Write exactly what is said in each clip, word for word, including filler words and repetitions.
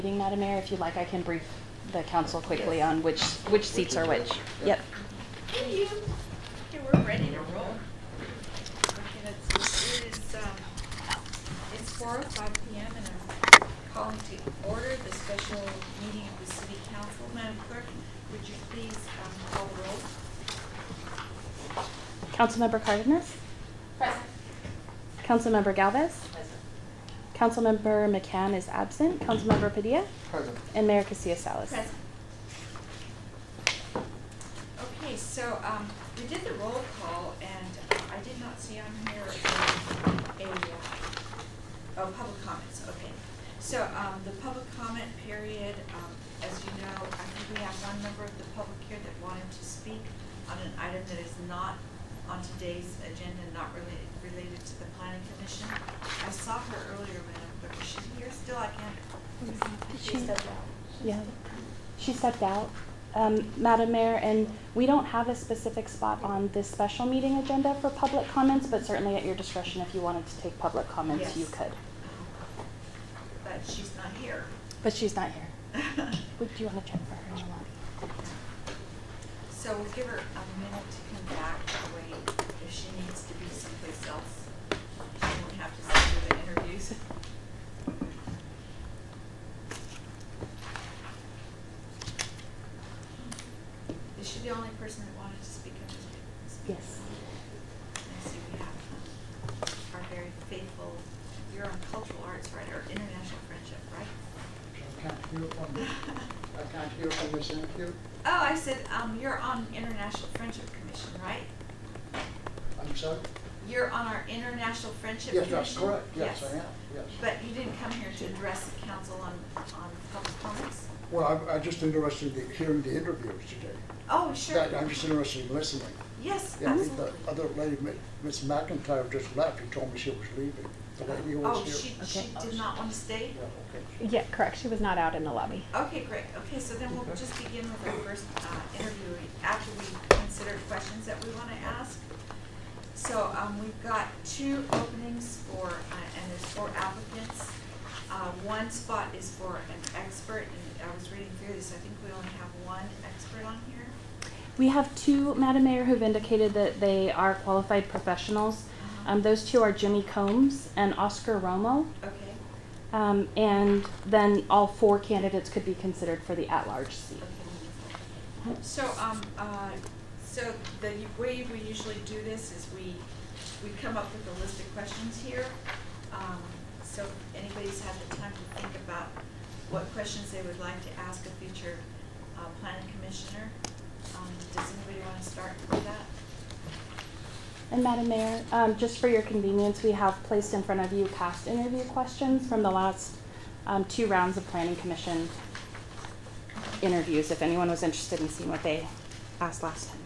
Madam Mayor, if you'd like, I can brief the council quickly Yes. on which which seats are which. Yep. Thank you. Okay, we're ready to roll. Okay, let's see. It is um, it's four oh five p m and I'm calling to order the special meeting of the City Council. Madam Clerk, would you please um, call the roll? Councilmember Cardenas. Present. Councilmember Galvez. Present. Councilmember McCann is absent. Councilmember Padilla. Present. And Mayor Casillas Salas. Present. Okay, so um, we did the roll call, and uh, I did not see on here a, a uh, oh, public comments. Okay, so um, the public comment period, um, as you know, I think we have one member of the public here that wanted to speak on an item that is not on today's agenda, not related related to the Planning Commission. I saw her earlier, Madam Clerk. Is she here still? I can't. She stepped out. Yeah, she stepped out. Um, Madam Mayor, and we don't have a specific spot on this special meeting agenda for public comments, but certainly at your discretion, if you wanted to take public comments, Yes. you could. But she's not here. But she's not here. Would you want to check for her in the lobby? So we'll give her a minute to come back. That way, if she needs to be someplace else, she won't have to sit through the interviews. Is she the only person that wanted to speak at this meeting? Yes. I see we have um, our very faithful, you're on cultural arts, right, or international friendship, right? I can't hear from I can't hear from Miss Anfield. Oh, I said um, you're on International Friendship Commission, right? I'm sorry? You're on our International Friendship Yes, Commission? that's correct. Yes, I am. Yes. But you didn't come here to address the council on, on public comments? Well, I'm, I'm just interested in hearing the interviews today. Oh, sure. That, I'm just interested in listening. Yes, Yeah, absolutely. the other lady, Miss McIntyre, just left. She told me she was leaving. The lady who was Oh, here. she, she did not want to stay? Yeah, okay. Yeah, correct. She was not out in the lobby. Okay, great. Okay, so then we'll just begin with our first uh, interview after we consider questions that we want to ask. So um, we've got two openings for, uh, and there's four applicants. Uh, one spot is for an expert, and I was reading through this. I think we only have one expert on here. We have two, Madam Mayor, who've indicated that they are qualified professionals. Uh-huh. Um, those two are Jimmy Combs and Oscar Romo. Okay. Um, and then all four candidates could be considered for the at-large seat. Okay, wonderful. So, um, uh, so the way we usually do this is we we come up with a list of questions here. Um, so if anybody's had the time to think about what questions they would like to ask a future uh, planning commissioner. Um, does anybody want to start with that? And Madam Mayor, um, just for your convenience, we have placed in front of you past interview questions from the last um, two rounds of Planning Commission interviews, if anyone was interested in seeing what they asked last time.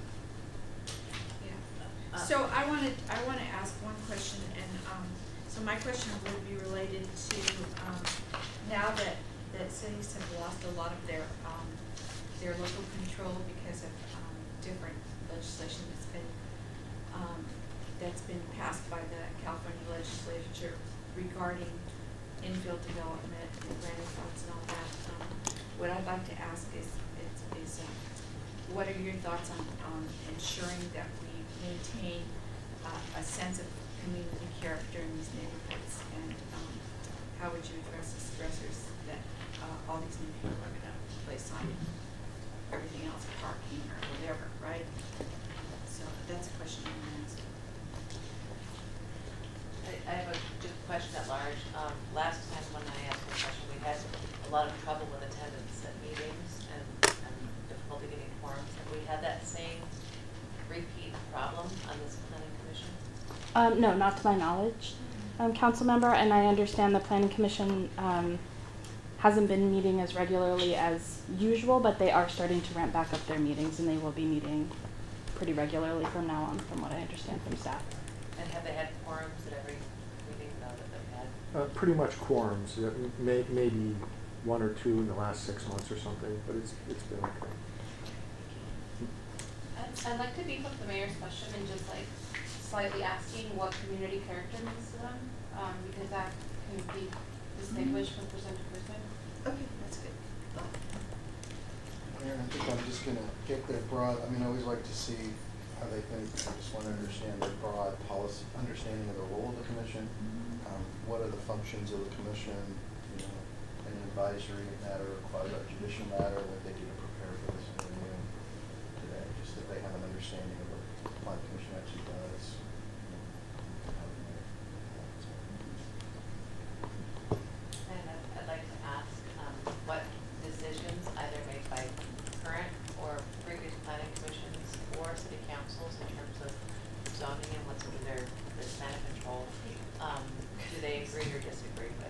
Yeah. So I wanted I want to ask one question, and um, so my question would be related to um, now that that cities have lost a lot of their um, their local control because of um, different legislation that's been um, that's been passed by the California legislature regarding infill development and granting funds and all that. Um, what I'd like to ask is is, is uh, what are your thoughts on, on ensuring that we maintain uh, a sense of community character in these neighborhoods, and um, how would you address the stressors that uh, all these new people are going to place on everything else, parking or whatever, right? So that's a question I'm going to ask. I, I have a just question at large. Um, last time when I asked the question, we had a lot of trouble with attendance at meetings and, and difficulty getting quorums. Have we had that same repeat problem on this planning commission? Um, no, not to my knowledge, um, Council Member, and I understand the Planning Commission um, hasn't been meeting as regularly as usual, but they are starting to ramp back up their meetings, and they will be meeting pretty regularly from now on, from what I understand from staff. And have they had quorums at every meeting though that they've had? Uh, pretty much quorums, yeah, may, maybe one or two in the last six months or something, but it's it's been okay. I'd, I'd like to beef up the mayor's question and just like slightly asking what community character means to them, um, because that can be distinguished from person to person. Okay, that's gonna get their broad, I mean, I always like to see how they think, I just wanna understand their broad policy, understanding of the role of the commission. Um, what are the functions of the commission, you know, an advisory matter, or quasi judicial matter, what they do to prepare for this interview today, just that they have an understanding of what the plan commission actually does. you know, how they make- And I'd- I'd like to ask, um, what decisions either made by current or previous planning commissions or city councils in terms of zoning and what's under their, their span of control, um, do they agree or disagree with?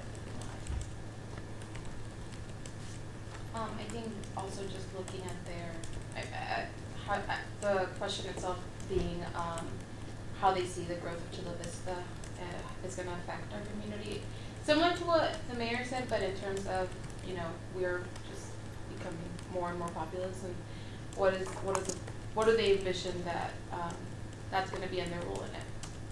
Um, I think also just looking at their, I, I, how, I, the question itself being, um, how they see the growth of Chula Vista, uh, is gonna affect our community. Similar to what the mayor said, but in terms of, you know, we're just becoming more and more populous, and what is, what is, the, what do they envision that, um, that's gonna be in their role in it?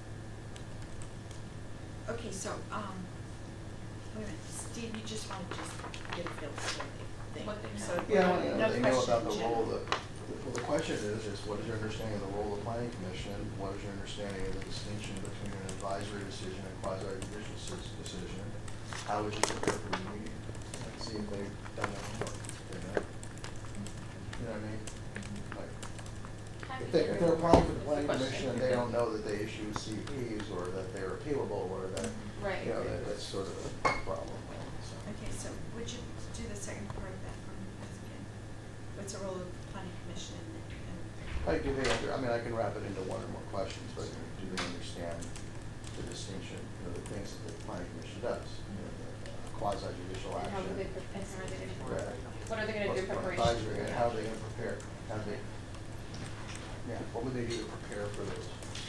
Okay, so, um, wait a minute, Steve, you just wanna just get a feel for what they think. What they know. So, Yeah, well, you know, no they know question about the in role general. of, the- well, the question is, is what is your understanding of the role of the planning commission? What is your understanding of the distinction between an advisory decision and quasi judicial s- decision? How would you prepare for the meeting? Like, see if they've done their homework, they know. You know what I mean? Like, if they, if they're applying for the planning commission and they don't know that they issue C Ps or that they're appealable or that, Right. you know, that, that's sort of a problem, right? So. Okay, so would you do the second part of that for me, once again? What's the role of the planning commission and, and I do they under, I mean, I can wrap it into one or more questions, but do they understand the distinction, you know, the things that the planning commission does? You know, the quasi judicial And action. how do they prepare, and how are they gonna, Right. what are they gonna do in What's preparation? advisory, and how are they gonna prepare, how they, yeah, what would they do to prepare for those?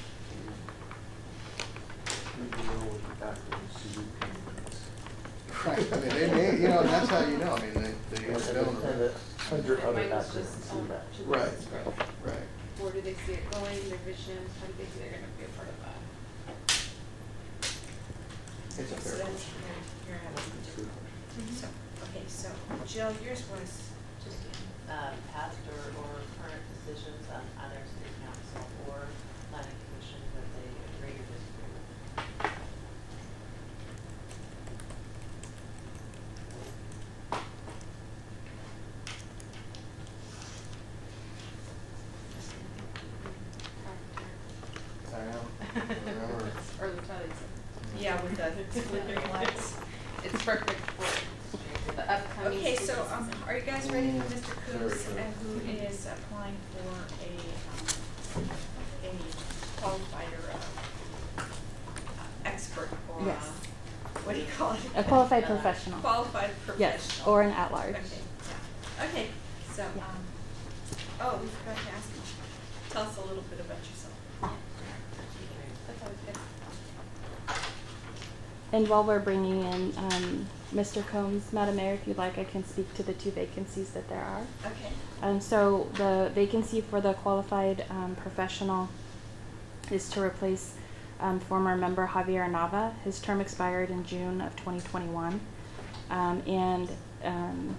We will be back in C U P meetings. Right, I mean, they may, you know, and that's how you know, I mean, they, they And don't. and the hundred And other mine was acronyms, just, see um, that. Chula Right. Vista's growth. Right. Where do they see it going, their vision, how do they see they're gonna be a part of that? It's a so fair that's, question. you're, you're having some It's a good different. So, okay, so Jill, yours was just in, Um, past or, or current decisions on either city council or planning commission that they agree or disagree with? I know, remember. Or the Charlie yeah, with the flickering lights. It's perfect for the upcoming. Okay, so, school um, season. are you guys ready for Mister Very Coons, good. uh, who is applying for a, um, a qualified or, uh, uh, expert or, uh, Yes. what do you call it? A qualified Uh, professional. Qualified professional. Yes, or an at-large. Okay, yeah, okay, so, Yeah. um, oh, we forgot to ask you, tell us a little bit about yourself. That's always good. And while we're bringing in um, Mister Combs, Madam Mayor, if you'd like, I can speak to the two vacancies that there are. Okay. Um, so the vacancy for the qualified um, professional is to replace um, former member Javier Nava. His term expired in June of twenty twenty-one. Um, and um,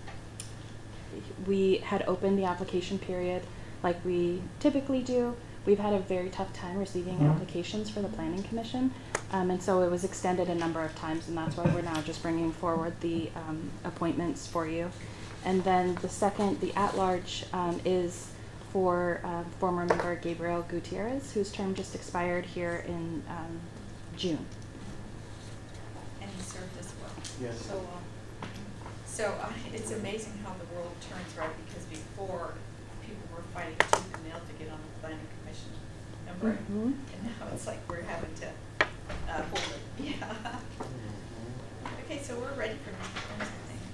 we had opened the application period like we typically do. We've had a very tough time receiving applications for the Planning Commission, um, and so it was extended a number of times, and that's why we're now just bringing forward the um, appointments for you. And then the second, the at-large, um, is for uh, former member Gabriel Gutierrez, whose term just expired here in um, June. And he served as well. Yes. So, um, so uh, it's amazing how the world turns, right? Because before, people were fighting tooth and nail to get on the planning commission, remember? Mhm. And now it's like we're having to, uh, hold it. Yeah. Okay, so we're ready for Mister Coons, I think.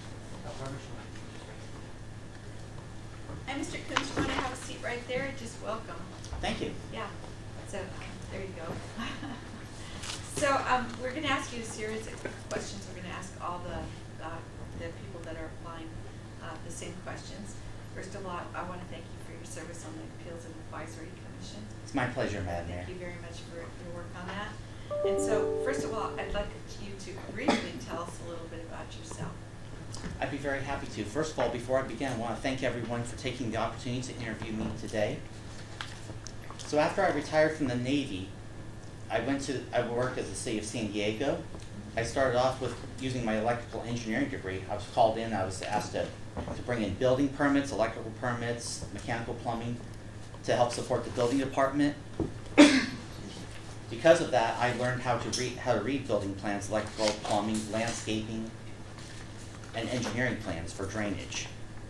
And Mister Coons, you wanna have a seat right there? Just welcome. Thank you. Yeah, so, um, there you go. So, um, we're gonna ask you a series of questions. We're gonna ask all the, uh, the people that are applying, uh, the same questions. First of all, I wanna thank you for your service on the Appeals and Advisory Commission. It's my pleasure, Madam Mayor. Thank you very much for your work on that. And so, first of all, I'd like you to briefly tell us a little bit about yourself. I'd be very happy to. First of all, before I begin, I want to thank everyone for taking the opportunity to interview me today. So after I retired from the Navy, I went to, I worked at the City of San Diego. I started off with using my electrical engineering degree. I was called in, I was asked to, to bring in building permits, electrical permits, mechanical plumbing, to help support the building department. Because of that, I learned how to read, how to read building plans, electrical, plumbing, landscaping, and engineering plans for drainage.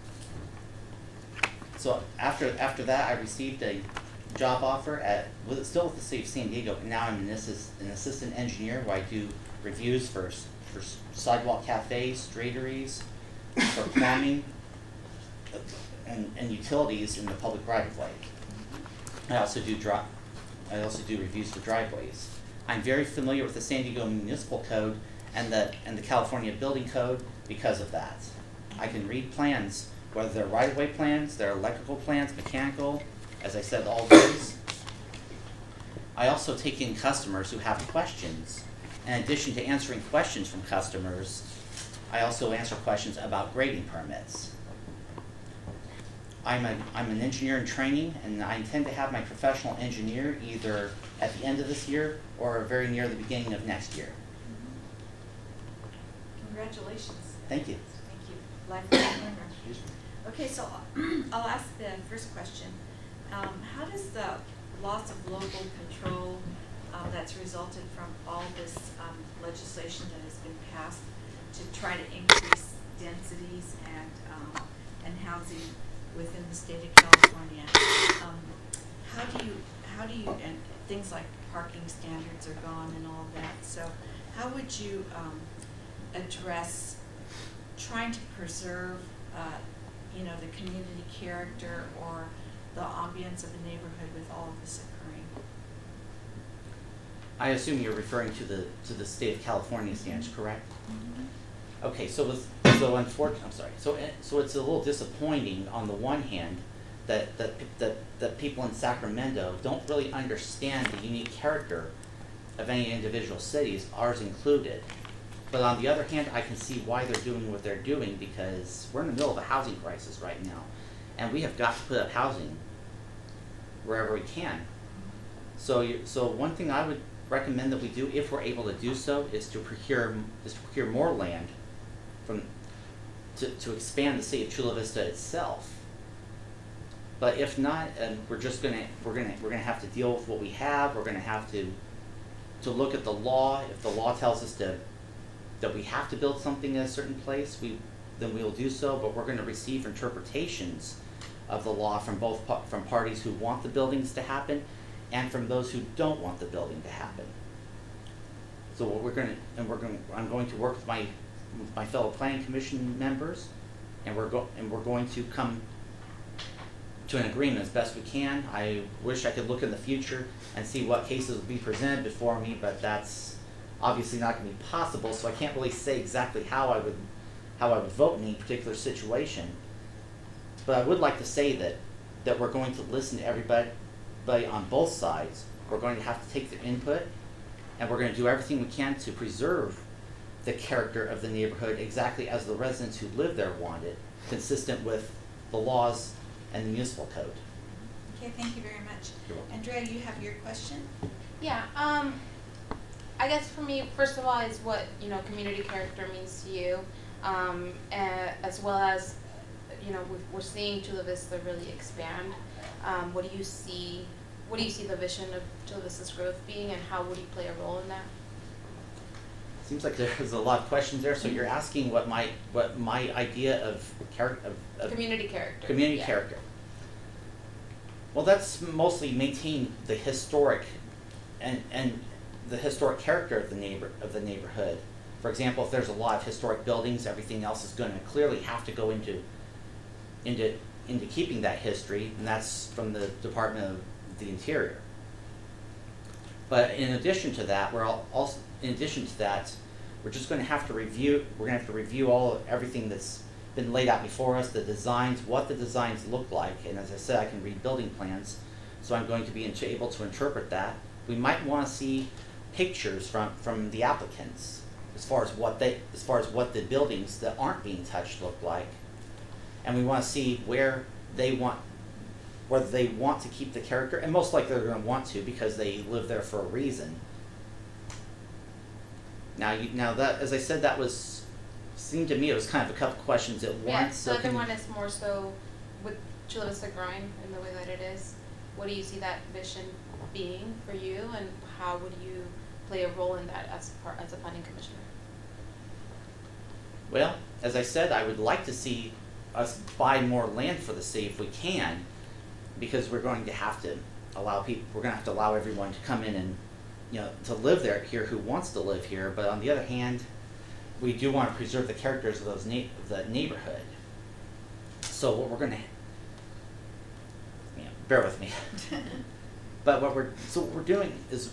So after, after that, I received a job offer at, with, still with the City of San Diego, and now I'm an, assist, an assistant engineer where I do reviews for, for sidewalk cafes, straighterries, for plumbing, and, and utilities in the public right-of-way. I also do dri I also do reviews for driveways. I'm very familiar with the San Diego Municipal Code and the, and the California Building Code because of that. I can read plans, whether they're right-of-way plans, they're electrical plans, mechanical, as I said, all those. I also take in customers who have questions. In addition to answering questions from customers, I also answer questions about grading permits. I'm, a, I'm an engineer in training, and I intend to have my professional engineer either at the end of this year or very near the beginning of next year. Congratulations. Thank you. Thank you. Lifelong learner. Okay, so I'll ask the first question. Um, how does the loss of local control um, that's resulted from all this um, legislation that has been passed to try to increase densities and um, and housing within the state of California, um, how do you how do you and things like parking standards are gone and all of that? So, how would you um, address trying to preserve, uh, you know, the community character or the ambience of the neighborhood with all of this occurring? I assume you're referring to the to the state of California standards, correct? Mm-hmm. Okay, so with, so unfortunately, I'm sorry. So so it's a little disappointing on the one hand that that that that people in Sacramento don't really understand the unique character of any individual cities, ours included. But on the other hand, I can see why they're doing what they're doing, because we're in the middle of a housing crisis right now, and we have got to put up housing wherever we can. So you, so one thing I would recommend that we do, if we're able to do so, is to procure is to procure more land from to, to expand the city of Chula Vista itself. But if not, and we're just gonna we're gonna we're gonna have to deal with what we have. We're gonna have to to look at the law. If the law tells us to that we have to build something in a certain place, we then we will do so. But we're going to receive interpretations of the law from both from parties who want the buildings to happen, and from those who don't want the building to happen. So what we're going to and we're going I'm going to work with my with my fellow planning commission members, and we're go and we're going to come to an agreement as best we can. I wish I could look in the future and see what cases will be presented before me, but that's obviously not going to be possible. So I can't really say exactly how I would how I would vote in any particular situation. But I would like to say that that we're going to listen to everybody on both sides. We're going to have to take their input, and we're going to do everything we can to preserve the character of the neighborhood exactly as the residents who live there want it, consistent with the laws and the municipal code. Okay, thank you very much. You're welcome. Andrea, you have your question? Yeah, um, I guess for me, first of all, is what, you know, community character means to you, um, uh, as well as, you know, we've, we're seeing Chula Vista really expand. Um, what do you see, what do you see the vision of Chula Vista's growth being, and how would you play a role in that? Seems like there's a lot of questions there. So you're asking what my what my idea of character of, of Community character. community yeah. character. Well, that's mostly maintain the historic and and the historic character of the neighbor of the neighborhood. For example, if there's a lot of historic buildings, everything else is going to clearly have to go into into into keeping that history, and that's from the Department of the Interior. But in addition to that, we're all also in addition to that, we're just going to have to review. We're going to have to review all of everything that's been laid out before us, the designs, what the designs look like, and as I said, I can read building plans, so I'm going to be able to interpret that. We might want to see pictures from from the applicants as far as what they, as far as what the buildings that aren't being touched look like. And we wanna see where they want, whether they want to keep the character, and most likely they're gonna want to because they live there for a reason. Now, you, now that, as I said, that was, seemed to me it was kind of a couple questions at once. Yeah, so the can other you- one is more so with Chula Vista growing in the way that it is, what do you see that vision being for you, and how would you play a role in that as part, as a planning commissioner? Well, as I said, I would like to see us buy more land for the city if we can, because we're going to have to allow people, we're gonna have to allow everyone to come in and, you know, to live there here who wants to live here, but on the other hand, we do want to preserve the characters of those na- of the neighborhood. So what we're gonna, yeah, bear with me. But what we're, so what we're doing is,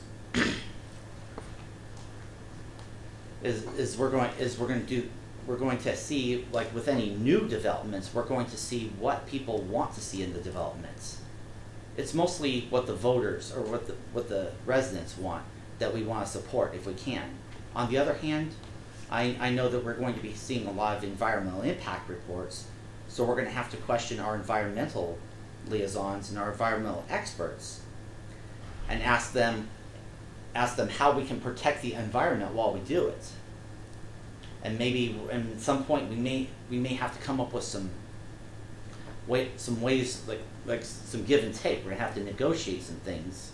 is, is we're going, is we're gonna do, we're going to see, like with any new developments, we're going to see what people want to see in the developments. It's mostly what the voters, or what the, what the residents want, that we wanna support if we can. On the other hand, I, I know that we're going to be seeing a lot of environmental impact reports, so we're gonna have to question our environmental liaisons and our environmental experts and ask them, ask them how we can protect the environment while we do it. And maybe, and at some point, we may, we may have to come up with some way, some ways, like, like some give and take. We're gonna have to negotiate some things.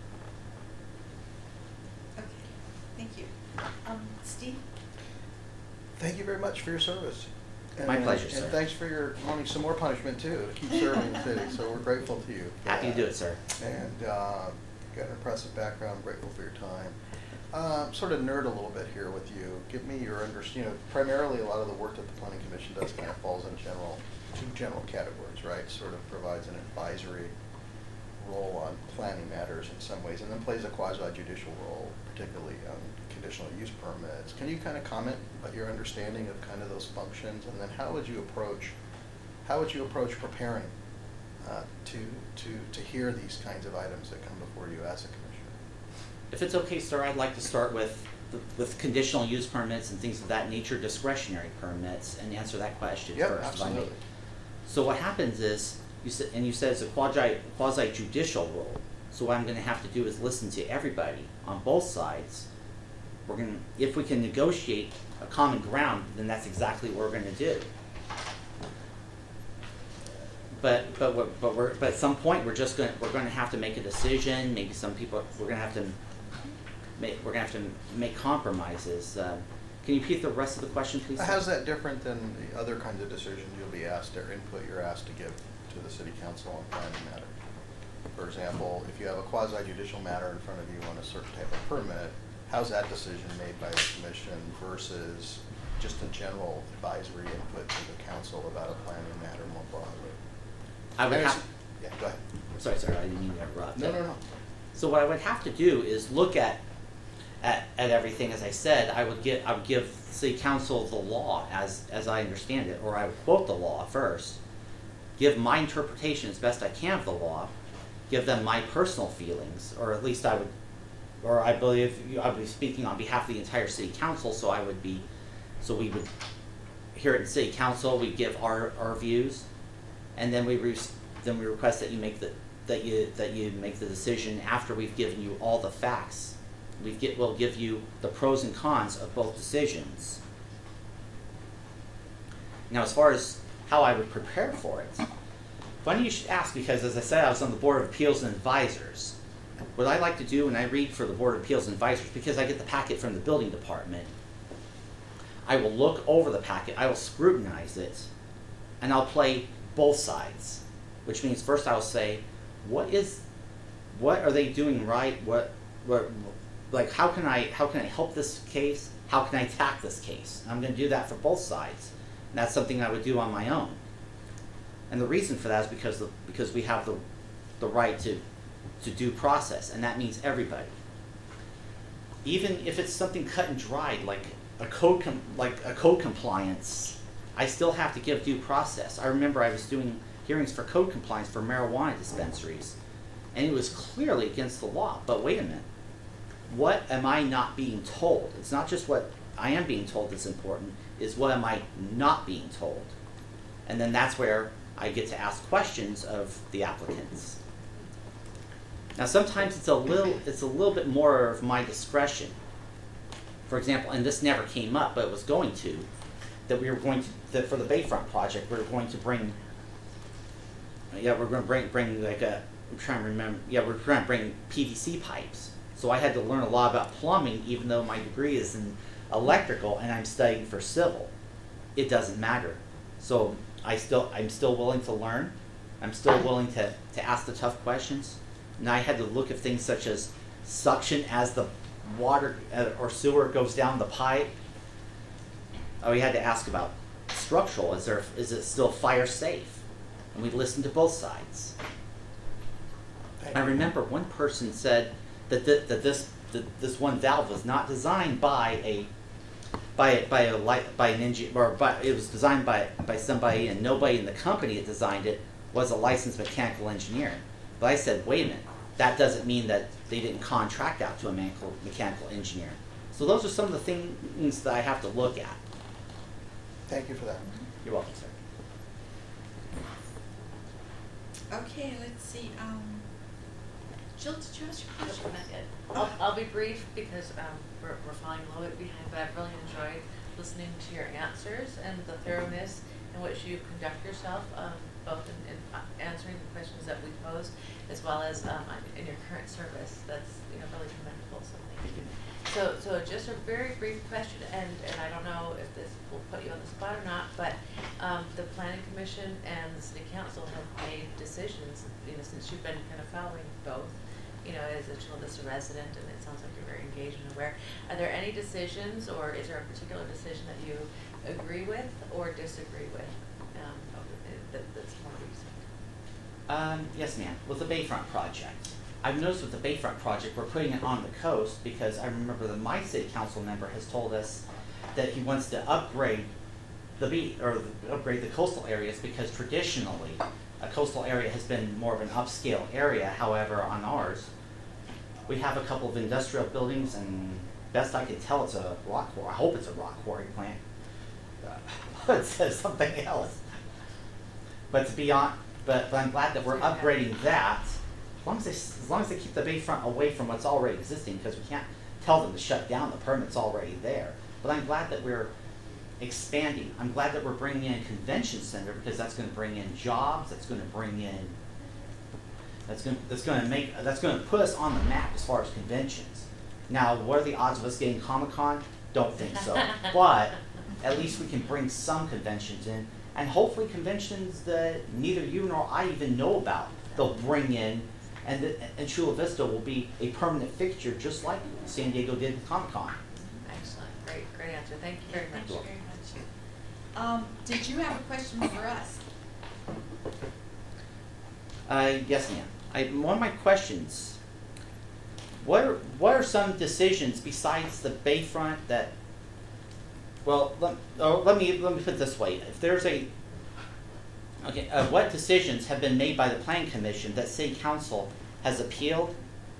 Okay, thank you. Um, Steve? Thank you very much for your service. My And- pleasure, sir. And thanks for your wanting some more punishment too, to keep serving the city, so we're grateful to you. for Happy to that. do it, sir. And, uh, got an impressive background, grateful for your time. Uh, sort of nerd a little bit here with you. Give me your under, you know, primarily a lot of the work that the planning commission does kind of falls in general, two general categories, right? Sort of provides an advisory role on planning matters in some ways, and then plays a quasi judicial role, particularly on conditional use permits. Can you kind of comment about your understanding of kind of those functions, and then how would you approach, how would you approach preparing uh, to to to hear these kinds of items that come before you as a commissioner? If it's okay, sir, I'd like to start with, the- with conditional use permits and things of that nature, discretionary permits, and answer that question Yep, first, if I may. absolutely. So what happens is, you said, and you said it's a quasi, quasi judicial role. So what I'm gonna have to do is listen to everybody on both sides. We're gonna, if we can negotiate a common ground, then that's exactly what we're gonna do. But, but, we're- but we're, but at some point, we're just gonna, we're gonna have to make a decision. Maybe some people, we're gonna have to make, we're gonna have to make compromises. Um, Can you repeat the rest of the question, please? sir? How's that different than the other kinds of decisions you'll be asked, or input you're asked to give to the city council on planning matter? For example, if you have a quasi judicial matter in front of you on a certain type of permit, how's that decision made by the commission versus just a general advisory input to the council about a planning matter more broadly? I would And have, it's- Yeah, go ahead. sorry, sorry, I didn't mean to interrupt. No, no, no. So what I would have to do is look at, at, at everything, as I said, I would get, I would give city council the law as, as I understand it, or I would quote the law first, give my interpretation as best I can of the law, give them my personal feelings, or at least I would, or I believe, you- I would be speaking on behalf of the entire city council, so I would be, so we would, here at city council, we give our, our views, and then we re- then we request that you make the, that you, that you make the decision after we've given you all the facts. We get, we'll give you the pros and cons of both decisions. Now, as far as how I would prepare for it, funny you should ask, because as I said, I was on the Board of Appeals and Advisors. What I like to do when I read for the Board of Appeals and Advisors, because I get the packet from the building department, I will look over the packet, I will scrutinize it, and I'll play both sides. Which means first I'll say, what is, what are they doing right? What, what, like how can I, how can I help this case? How can I attack this case? And I'm going to do that for both sides. And that's something I would do on my own. And the reason for that is because the, because we have the, the right to, to due process, and that means everybody. Even if it's something cut and dried, like a code, com- like a code compliance, I still have to give due process. I remember I was doing hearings for code compliance for marijuana dispensaries, and it was clearly against the law. But wait a minute, what am I not being told? It's not just what I am being told is important is what am I not being told? And then that's where I get to ask questions of the applicants. Now sometimes it's a little it's a little bit more of my discretion. For example, and this never came up, but it was going to, that we were going to that for the Bayfront project we were going to bring yeah, we're gonna bring bring like a I'm trying to remember yeah, we're trying to bring P V C pipes. So I had to learn a lot about plumbing even though my degree is in electrical and I'm studying for civil. It doesn't matter. So I still I'm still willing to learn. I'm still willing to, to ask the tough questions. And I had to look at things such as suction as the water uh, or sewer goes down the pipe. Oh, we had to ask about structural. Is there is it still fire safe? And we listened to both sides. I remember one person said that th that this that this one valve was not designed by a by a, by a light by an engineer or by it was designed by by somebody and nobody in the company that designed it was a licensed mechanical engineer. But I said, wait a minute, that doesn't mean that they didn't contract out to a mechanical mechanical engineer. So those are some of the things that I have to look at. Thank you for that. You're welcome, sir. Okay, let's see, um, Jill, did you ask your question? Not yet. I'll, I'll be brief because um, we're, we're falling a little bit behind, but I've really enjoyed listening to your answers and the thoroughness in which you conduct yourself, um, both in, in uh, answering the questions that we posed, as well as um, in your current service. That's you know really commendable. So thank you. So, so just a very brief question, and, and I don't know if this will put you on the spot or not, but um, the Planning Commission and the City Council have made decisions, you know, since you've been kind of following both, you know, as a Chula Vista resident, and it sounds like you're very engaged and aware. Are there any decisions, or is there a particular decision that you agree with or disagree with um, that, that's more recent? Um, yes, ma'am. With the Bayfront project, I've noticed with the Bayfront project, we're putting it on the coast because I remember that my city council member has told us that he wants to upgrade the beach or the, upgrade the coastal areas because traditionally a coastal area has been more of an upscale area. However, on ours, we have a couple of industrial buildings, and best I can tell, it's a rock quarry. I hope it's a rock quarry plant. Uh, it says something else. But to be on, but, but I'm glad that we're upgrading that. As long as they, as long as they keep the Bayfront away from what's already existing, because we can't tell them to shut down. The permit's already there. But I'm glad that we're expanding. I'm glad that we're bringing in a convention center because that's going to bring in jobs. That's going to bring in. That's going. That's going to make. That's going to put us on the map as far as conventions. Now, what are the odds of us getting Comic-Con? Don't think so. But at least we can bring some conventions in, and hopefully conventions that neither you nor I even know about. They'll bring in. And, the, and Chula Vista will be a permanent fixture, just like San Diego did with Comic-Con. Excellent, great, great answer. Thank you very much. Thank you very much. Um, did you have a question for us? Uh, yes, ma'am. I, one of my questions, what are, what are some decisions besides the Bayfront that, well, let, oh, let, me, let me put it this way. If there's a, okay, uh, what decisions have been made by the Planning Commission that City Council has appealed?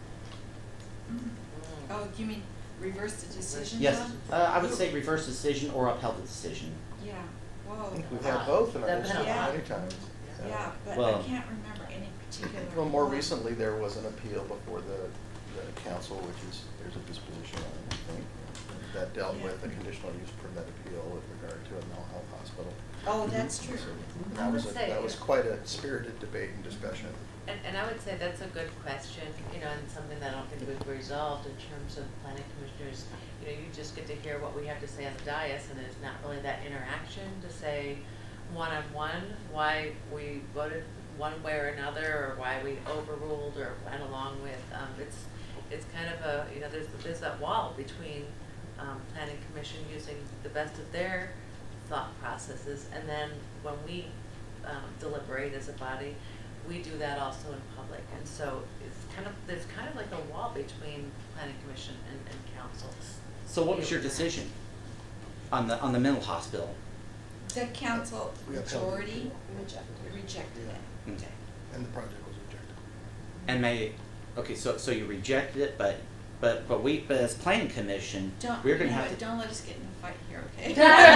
Oh, you mean reverse the decision, Yes, John? uh, I would say reverse decision or upheld the decision. Yeah, whoa. We've had both in our That- history yeah. many times. Yeah, but I Well- can't remember any particular. Well, more one. recently, there was an appeal before the, the council, which is, there's a disposition on it, I think, that dealt Yeah. with a conditional use permit appeal with regard to a mental health hospital. Oh, that's true. So I that would was, a- say, that was yeah. quite a spirited debate and discussion. And, and I would say that's a good question, you know, and something that I don't think we've resolved in terms of planning commissioners. You know, you just get to hear what we have to say on the dais, and there's not really that interaction to say one-on-one why we voted one way or another, or why we overruled or went along with. Um, it's it's kind of a, you know, there's there's that wall between um, planning commission using the best of their thought processes, and then when we um, deliberate as a body, we do that also in public. And so it's kind of, there's kind of like a wall between planning commission and, and council. So what was your decision on the on the mental hospital? The council We upheld it. majority Rejected. rejected it. Okay. And the project was rejected. And may, okay, so so you rejected it, but but, but we, but as planning commission, Don't, we're you gonna know have what, to. don't let us get in a fight here, okay?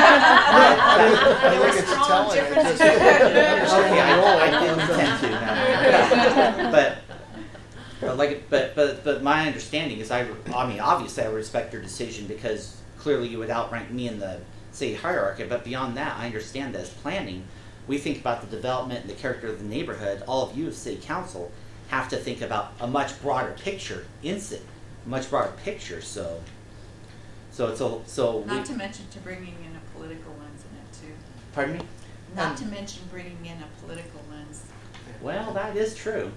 I There were think it's strong telling, it differences. just- Okay, I, I understanding didn't intend to, no. But, but like, but, but, but my understanding is I, I mean, obviously I respect your decision because clearly you would outrank me in the city hierarchy, but beyond that, I understand that as planning, we think about the development and the character of the neighborhood. All of you as city council have to think about a much broader picture, instant, much broader picture, so, so it's a, so we. Not to mention to bringing in a political lens in it too. Pardon me? Not to mention bringing in a political lens. Well, that is true.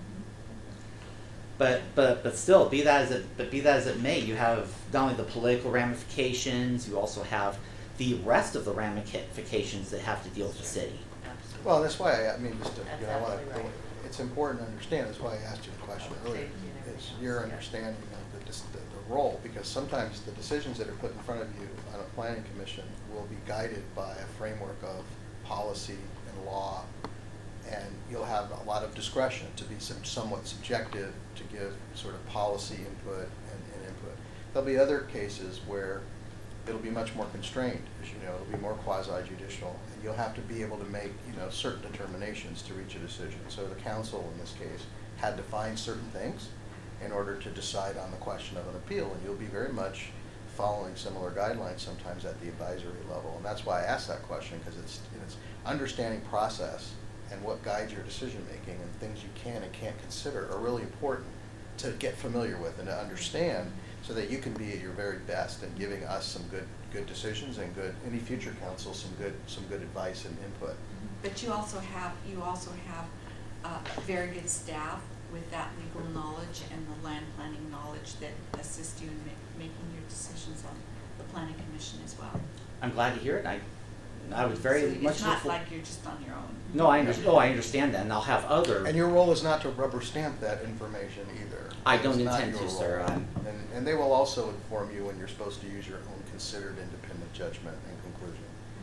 But but but still, be that as it but be that as it may, you have not only the political ramifications, you also have the rest of the ramifications that have to deal with the city. Absolutely. Well, that's why, I I mean, just to, That's you know, I wanna, absolutely right. it's important to understand, that's why I asked you the question Public earlier, safety and is everything your else, yeah. understanding of the, dis- the, the role, because sometimes the decisions that are put in front of you on a planning commission will be guided by a framework of policy and law, and you'll have a lot of discretion to be some, somewhat subjective, to give sort of policy input and, and input. There'll be other cases where it'll be much more constrained, as you know, it'll be more quasi-judicial, and you'll have to be able to make, you know, certain determinations to reach a decision. So the council, in this case, had to find certain things in order to decide on the question of an appeal, and you'll be very much following similar guidelines sometimes at the advisory level. And that's why I asked that question, because it's, it's understanding process and what guides your decision-making and things you can and can't consider are really important to get familiar with and to understand, so that you can be at your very best in giving us some good good decisions and good, any future council, some good some good advice and input. But you also have, you also have uh, a very good staff with that legal knowledge and the land planning knowledge that assist you in ma- making your decisions on the planning commission as well. I'm glad to hear it. I I was very So much it's not look for- like you're just on your own. No, I under, oh, I understand that, and I'll have other. And your role is not to rubber stamp that information either. I don't It's not intend your to, sir. role. I'm- And, and they will also inform you when you're supposed to use your own considered independent judgment and conclusion.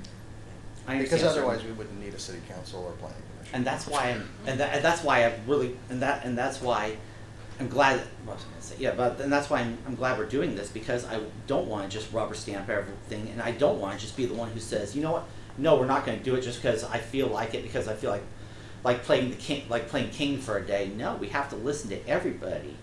I understand, Because sir. otherwise we wouldn't need a city council or planning commission. And that's why I'm, and, that, and that's why I really, and that, and that's why I'm glad. What was I gonna say? Yeah, but and that's why I'm, I'm glad we're doing this, because I don't want to just rubber stamp everything, and I don't want to just be the one who says, you know what, no, we're not going to do it just because I feel like it, because I feel like, like playing the king, like playing king for a day. No, we have to listen to everybody.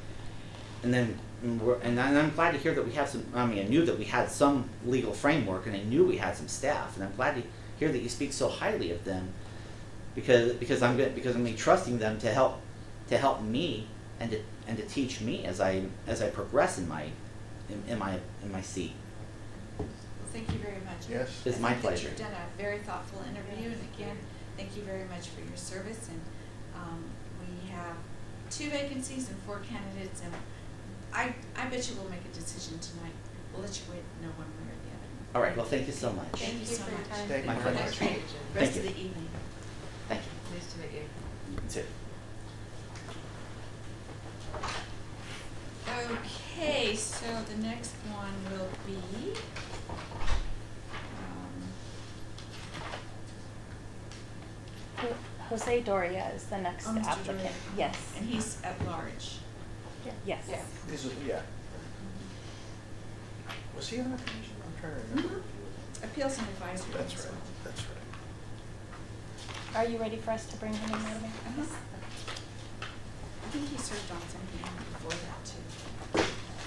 And then, and, we're, and I- and I'm glad to hear that we have some. I mean, I knew that we had some legal framework, and I knew we had some staff, and I'm glad to hear that you speak so highly of them, because because I'm good, because I'm gonna be trusting them to help to help me and to and to teach me as I as I progress in my in, in my in my seat. Well, thank you very much. Yes. It's I my think that pleasure. you've done a very thoughtful interview, and again, thank you very much for your service. And um, we have two vacancies and four candidates, and I I bet you we'll make a decision tonight. We'll let you wait, know one way or the other. All right. Well, thank you so much. Thank you so for your much. time. Thank My you. pleasure. Have a great Thank rest of you. the evening. Thank you. Nice to meet you. That's it. Okay, so the next one will be, um, Jo- Jose Doria is the next oh, Mister applicant. Doria. Yes. And he's at large. Yes. Yeah. Is it, yeah. Was he on the commission? I'm trying to remember. Mhm. if he was. Appeals and advisory. That's as right, well. that's right. Are you ready for us to bring him in right away? Uh-huh. I think he served on something before that too.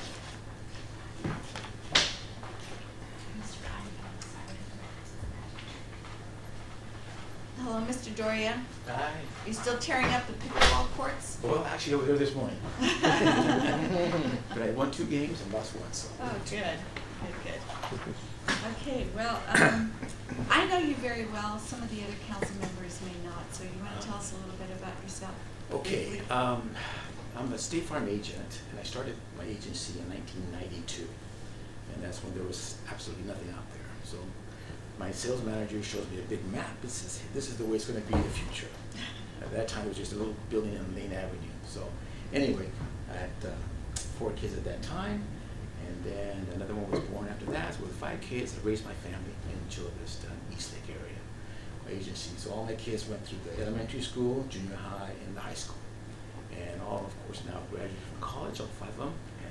Hello, Mister Doria. Hi. Are you still tearing up the pickleball courts? Well, actually, I was there this morning. But I won two games and lost one, so. Oh, good, good, good. Okay, well, um, I know you very well, some of the other council members may not, so you wanna tell us a little bit about yourself? Okay, briefly? um, I'm a State Farm agent, and I started my agency in nineteen ninety-two. And that's when there was absolutely nothing out there. So my sales manager shows me a big map and says, this is the way it's gonna be in the future. At that time, it was just a little building on Lane Avenue. So anyway, I had uh, four kids at that time, and then another one was born after that. So with five kids, I raised my family in Chula Vista, East Lake area, my agency. So all my kids went through the elementary school, junior high, and the high school. And all, of course, now graduated from college, all five of them. And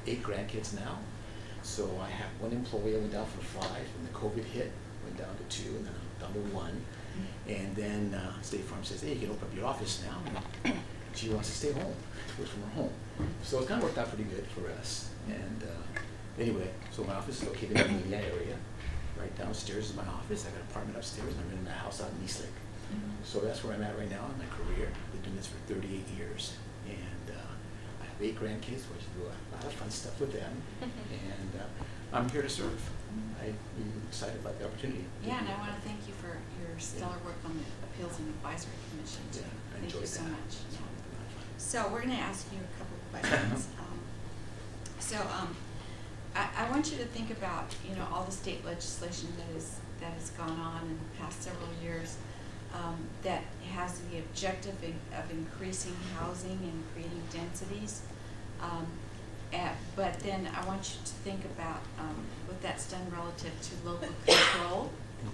eight grandkids now. So I have one employee, I went down from five, when the COVID hit, went down to two, and then I'm down to one. And then uh, State Farm says, hey, you can open up your office now. And she wants to stay home, work from her home. So it's kind of worked out pretty good for us. And uh, anyway, so my office is located in the Media area. Right downstairs is my office. I got an apartment upstairs, and I'm in my house out in East Lake. Mm-hmm. So that's where I'm at right now in my career. I've been doing this for thirty-eight years. And uh, I have eight grandkids, which I do a lot of fun stuff with them. And uh, I'm here to serve. I'm excited about the opportunity. Yeah, and I want to thank you for your stellar work on the Appeals and Advisory Commission too. Yeah, I Thank you enjoyed so that. much. It's been a lot of fun. So we're going to ask you a couple of questions. um, so um, I, I want you to think about, you know, all the state legislation that is that has gone on in the past several years um, that has the objective in, of increasing housing and creating densities. Um, at, but then I want you to think about um, what that's done relative to local control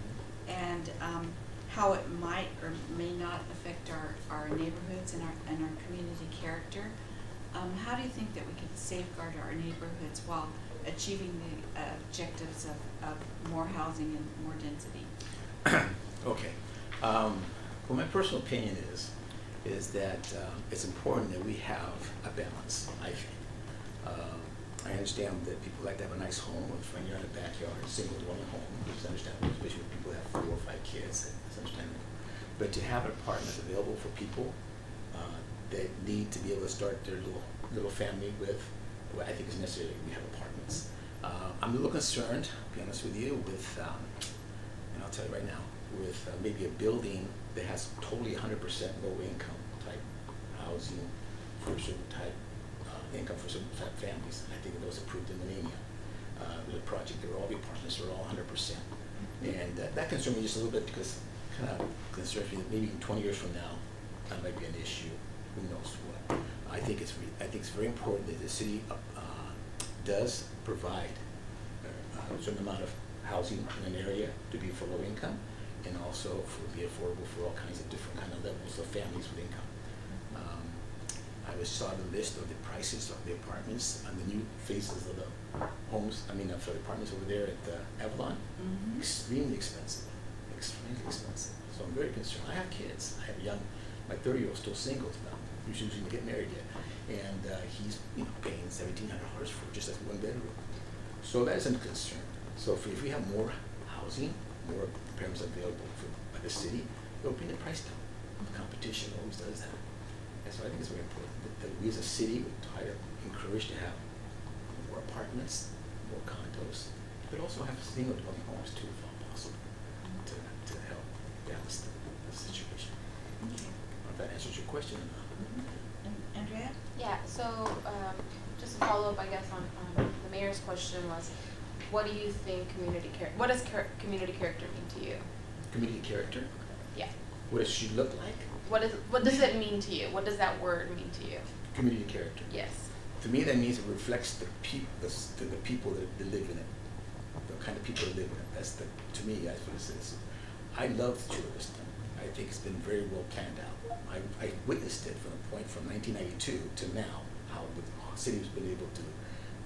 and um, how it might or may not affect our, our neighborhoods and our, and our community character. Um, how do you think that we can safeguard our neighborhoods while achieving the uh, objectives of, of more housing and more density? Okay. Um, well, my personal opinion is, is that uh, it's important that we have a balance, I think. Um, I understand that people like to have a nice home with a front yard and a backyard, a single dwelling home, which is understandable, especially when people have four or five kids, it's understandable. But to have apartments available for people uh, that need to be able to start their little, little family with, well, I think it's necessary that we have apartments. Uh, I'm a little concerned, to be honest with you, with, um, and I'll tell you right now, with uh, maybe a building that has totally one hundred percent low income type housing for a certain type uh, income for certain type families. I think those approved in Monenia. Uh, the project, they were all the apartments, they were all one hundred percent. And uh, that concerned me just a little bit because kind of concerns me that maybe twenty years from now, that might be an issue. Who knows what? I think it's re I think it's very important that the city uh, does provide uh, a certain amount of housing in an area to be for low income, and also for be affordable for all kinds of different kind of levels of families with income. Um, I was saw the list of the prices of the apartments on the new phases of the homes. I mean, for the apartments over there at uh, Avalon, mm-hmm. extremely expensive, extremely expensive. So I'm very concerned. I have kids. I have young. My thirty-year-old still single now. He's choosing to get married yet, and uh, he's you know paying seventeen hundred dollars for just that one bedroom. So that is a concern. So if, if we have more housing, more apartments available for, by the city, it'll bring the price down. Competition always does that. And so I think it's very important that, that we as a city would try to encourage to have more apartments, more condos, but also have single dwelling homes too, if all possible, to, to help balance the, the situation. Okay. I don't know if that answers your question or not. Mm-hmm. And Andrea? Yeah, so um, just to follow up, I guess, on, on the mayor's question was, what do you think community char what does char community character mean to you? Community character? Yeah. What does she look like? What is what does it mean to you? What does that word mean to you? Community character. Yes. To me, that means it reflects the people, the, the, the people that, that live in it, the kind of people that live in it. That's the, to me, that's what it says. I love Chula Vista. I think it's been very well planned out. I, I witnessed it from the point from nineteen ninety-two to now, how the city has been able to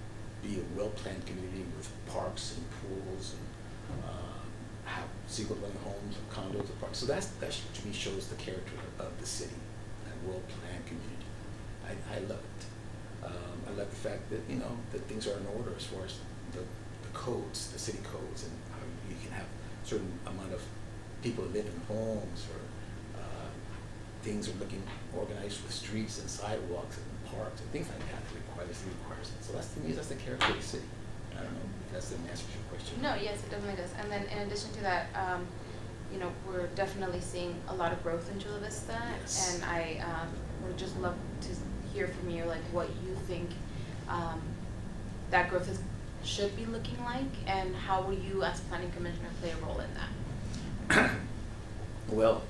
be a well-planned community with parks and pools and uh, have single-dwelling homes, and condos, and parks. So that's, that to me shows the character of the city, a well-planned community. I, I love it. Um, I love the fact that, you know, that things are in order as far as the, the codes, the city codes, and how you can have a certain amount of people that live in homes, or uh, things are looking organized with streets and sidewalks and parks and things like that that require, the city requires it. So that's, to me, that's the character of the city. I don't know if that's the answer to your question. No, yes, it definitely does. And then in addition to that, um, you know, we're definitely seeing a lot of growth in Chula Vista, Yes. and I um, would just love to hear from you, like, what you think um, that growth is, should be looking like, and how will you, as a planning commissioner, play a role in that? Well,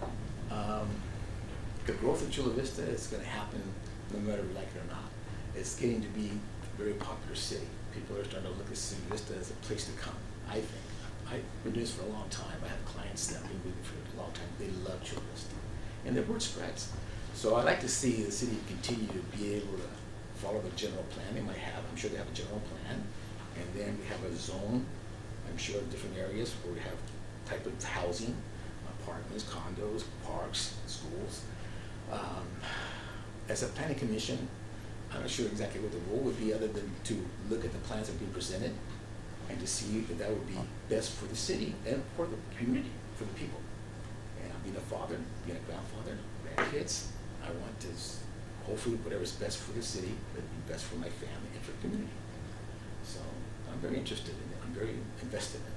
um, the growth of Chula Vista is going to happen no matter we like it or not. It's getting to be a very popular city. People are starting to look at Chula Vista as a place to come, I think. I've been doing this for a long time. I have clients that have been with me for a long time. They love Chula Vista. And the word spreads. So I'd like to see the city continue to be able to follow the general plan they might have. I'm sure they have a general plan. And then we have a zone, I'm sure, different areas where we have type of housing, apartments, condos, parks, schools. Um, as a planning commission, I'm not sure exactly what the role would be other than to look at the plans that are being presented and to see if that would be best for the city and for the community, for the people. And being a father, being a grandfather, grandkids, I want to s- hopefully whatever's best for the city would be best for my family and for the community. So I'm very interested in it. I'm very invested in it.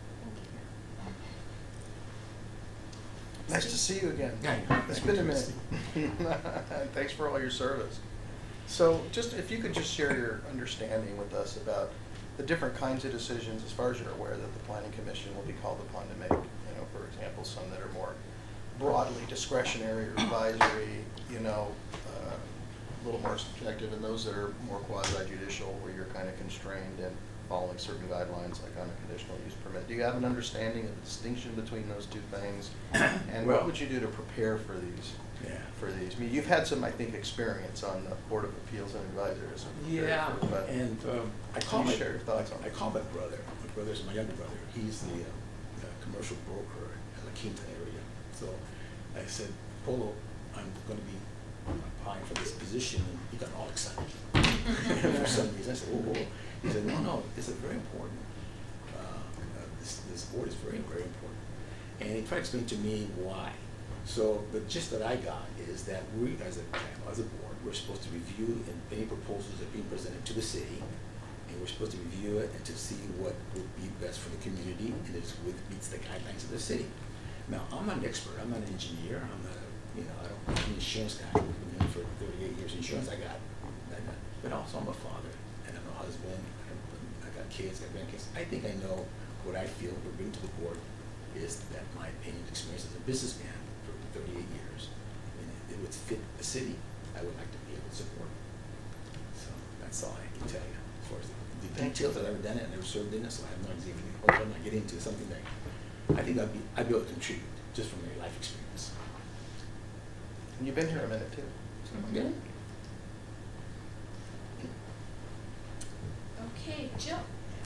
Nice to see you again. Yeah, I know. It's been a minute. Thanks for all your service. So just, if you could just share your understanding with us about the different kinds of decisions, as far as you're aware, that the planning commission will be called upon to make. You know, for example, some that are more broadly discretionary or advisory, you know, uh, a little more subjective, and those that are more quasi-judicial, where you're kind of constrained in following certain guidelines, like on a conditional use permit. Do you have an understanding of the distinction between those two things? And Well- what would you do to prepare for these? Yeah. For these, I mean, you've had some, I think, experience on the Board of Appeals and Advisors. Yeah, but and um, I can call you my share your thoughts on I it? call my brother. My brother's my younger brother. He's the uh, uh, commercial broker in La Quinta area. So I said, Polo, I'm going to be applying for this position, and he got all excited for some reason. I said, oh, oh. He said, no, no, this is very important. Uh, uh, this this board is very, very important. And he tried to explain to me why. So the gist that I got is that we, as a panel, as a board, we're supposed to review any proposals that are being presented to the city, and we're supposed to review it and to see what would be best for the community and it with, meets the guidelines of the city. Now, I'm not an expert. I'm not an engineer. I'm not a, you know, I don't, I'm an insurance guy. I've been in for thirty-eight years insurance. I got, I got, but also I'm a father and I'm a husband. I got kids, I got grandkids. I think I know what I feel would bring to the board is that my opinion, experience as a businessman for thirty-eight years, and it, it would fit the city. I would like to be able to support. So that's all I can tell you as far as the, the details that I've done it. I never served in it, so I have no idea. I'm not getting into something that I think I'd be I'd be able to contribute just from my life experience. And you've been here a minute too. So. Yeah. Okay, Jill.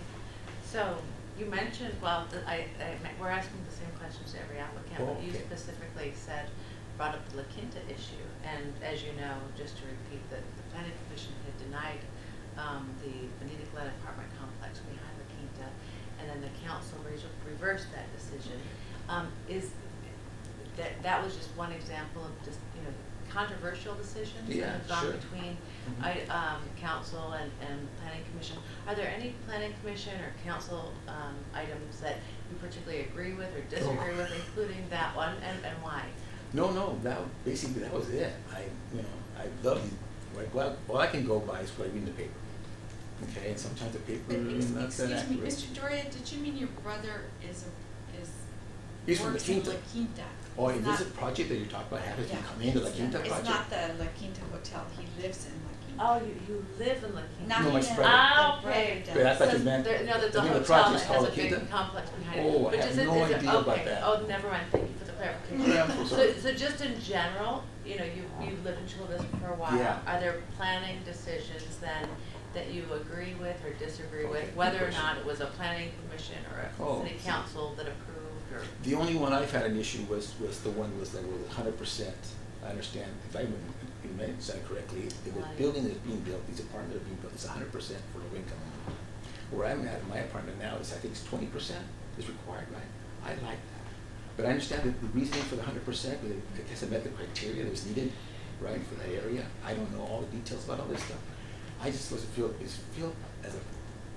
So you mentioned, well, the, I, I, we're asking the same questions to every applicant, Oh, but you okay. specifically said, brought up the La Quinta issue. And as you know, just to repeat, that the planning commission had denied um, the Benita Glen apartment complex behind La Quinta, and then the council re reversed that decision. Um, is that that was just one example of just, you know, controversial decisions Yeah, that have gone sure. between Mhm. I, um, council and, and planning commission. Are there any planning commission or council um, items that you particularly agree with or disagree Oh. with, including that one, and, and why? No, no, that basically that was it. I, you know, I love these. Like, well, all I can go by is what I read in the paper. Okay, and sometimes the paper But is ex- not that excuse me, accurate. Mister Doria, did you mean your brother is a, is, He's from La works in Quinta. La Quinta? Oh, It's is this not- a project that you're talking about? Having Yeah, to come into La it's Quinta not- project? It's not the La Quinta Hotel, he lives in La Quinta. Oh, you, you live in La Quinta. Not No, my him, brother. Ah, the okay. brother But I does. thought So you meant- there, no, there's the a name of the hotel project's that has called a big Quinta? complex behind it. Oh, I But have is it- no is it- idea about okay. that. Oh, never mind, thank you for the clarification. Yeah, I'm so So, sorry. so just in general, you know, you, you've lived in Chula Vista for a while. Yeah. Are there planning decisions then that you agree with or disagree Okay, with, good whether or question. not it was a planning commission or a Oh, city see. council that approved or? The only one I've had an issue was, was the one was that was hundred percent. I understand, if I understand correctly, the Right. building that's being built, these apartments that are being built, is hundred percent for low income. Where I'm at, my apartment now is, I think it's twenty percent is required, right? I like that. But I understand that the reasoning for the hundred percent, I guess it met the criteria that was needed, right, for that area. I don't know all the details about all this stuff. I just was feel, is feel as a,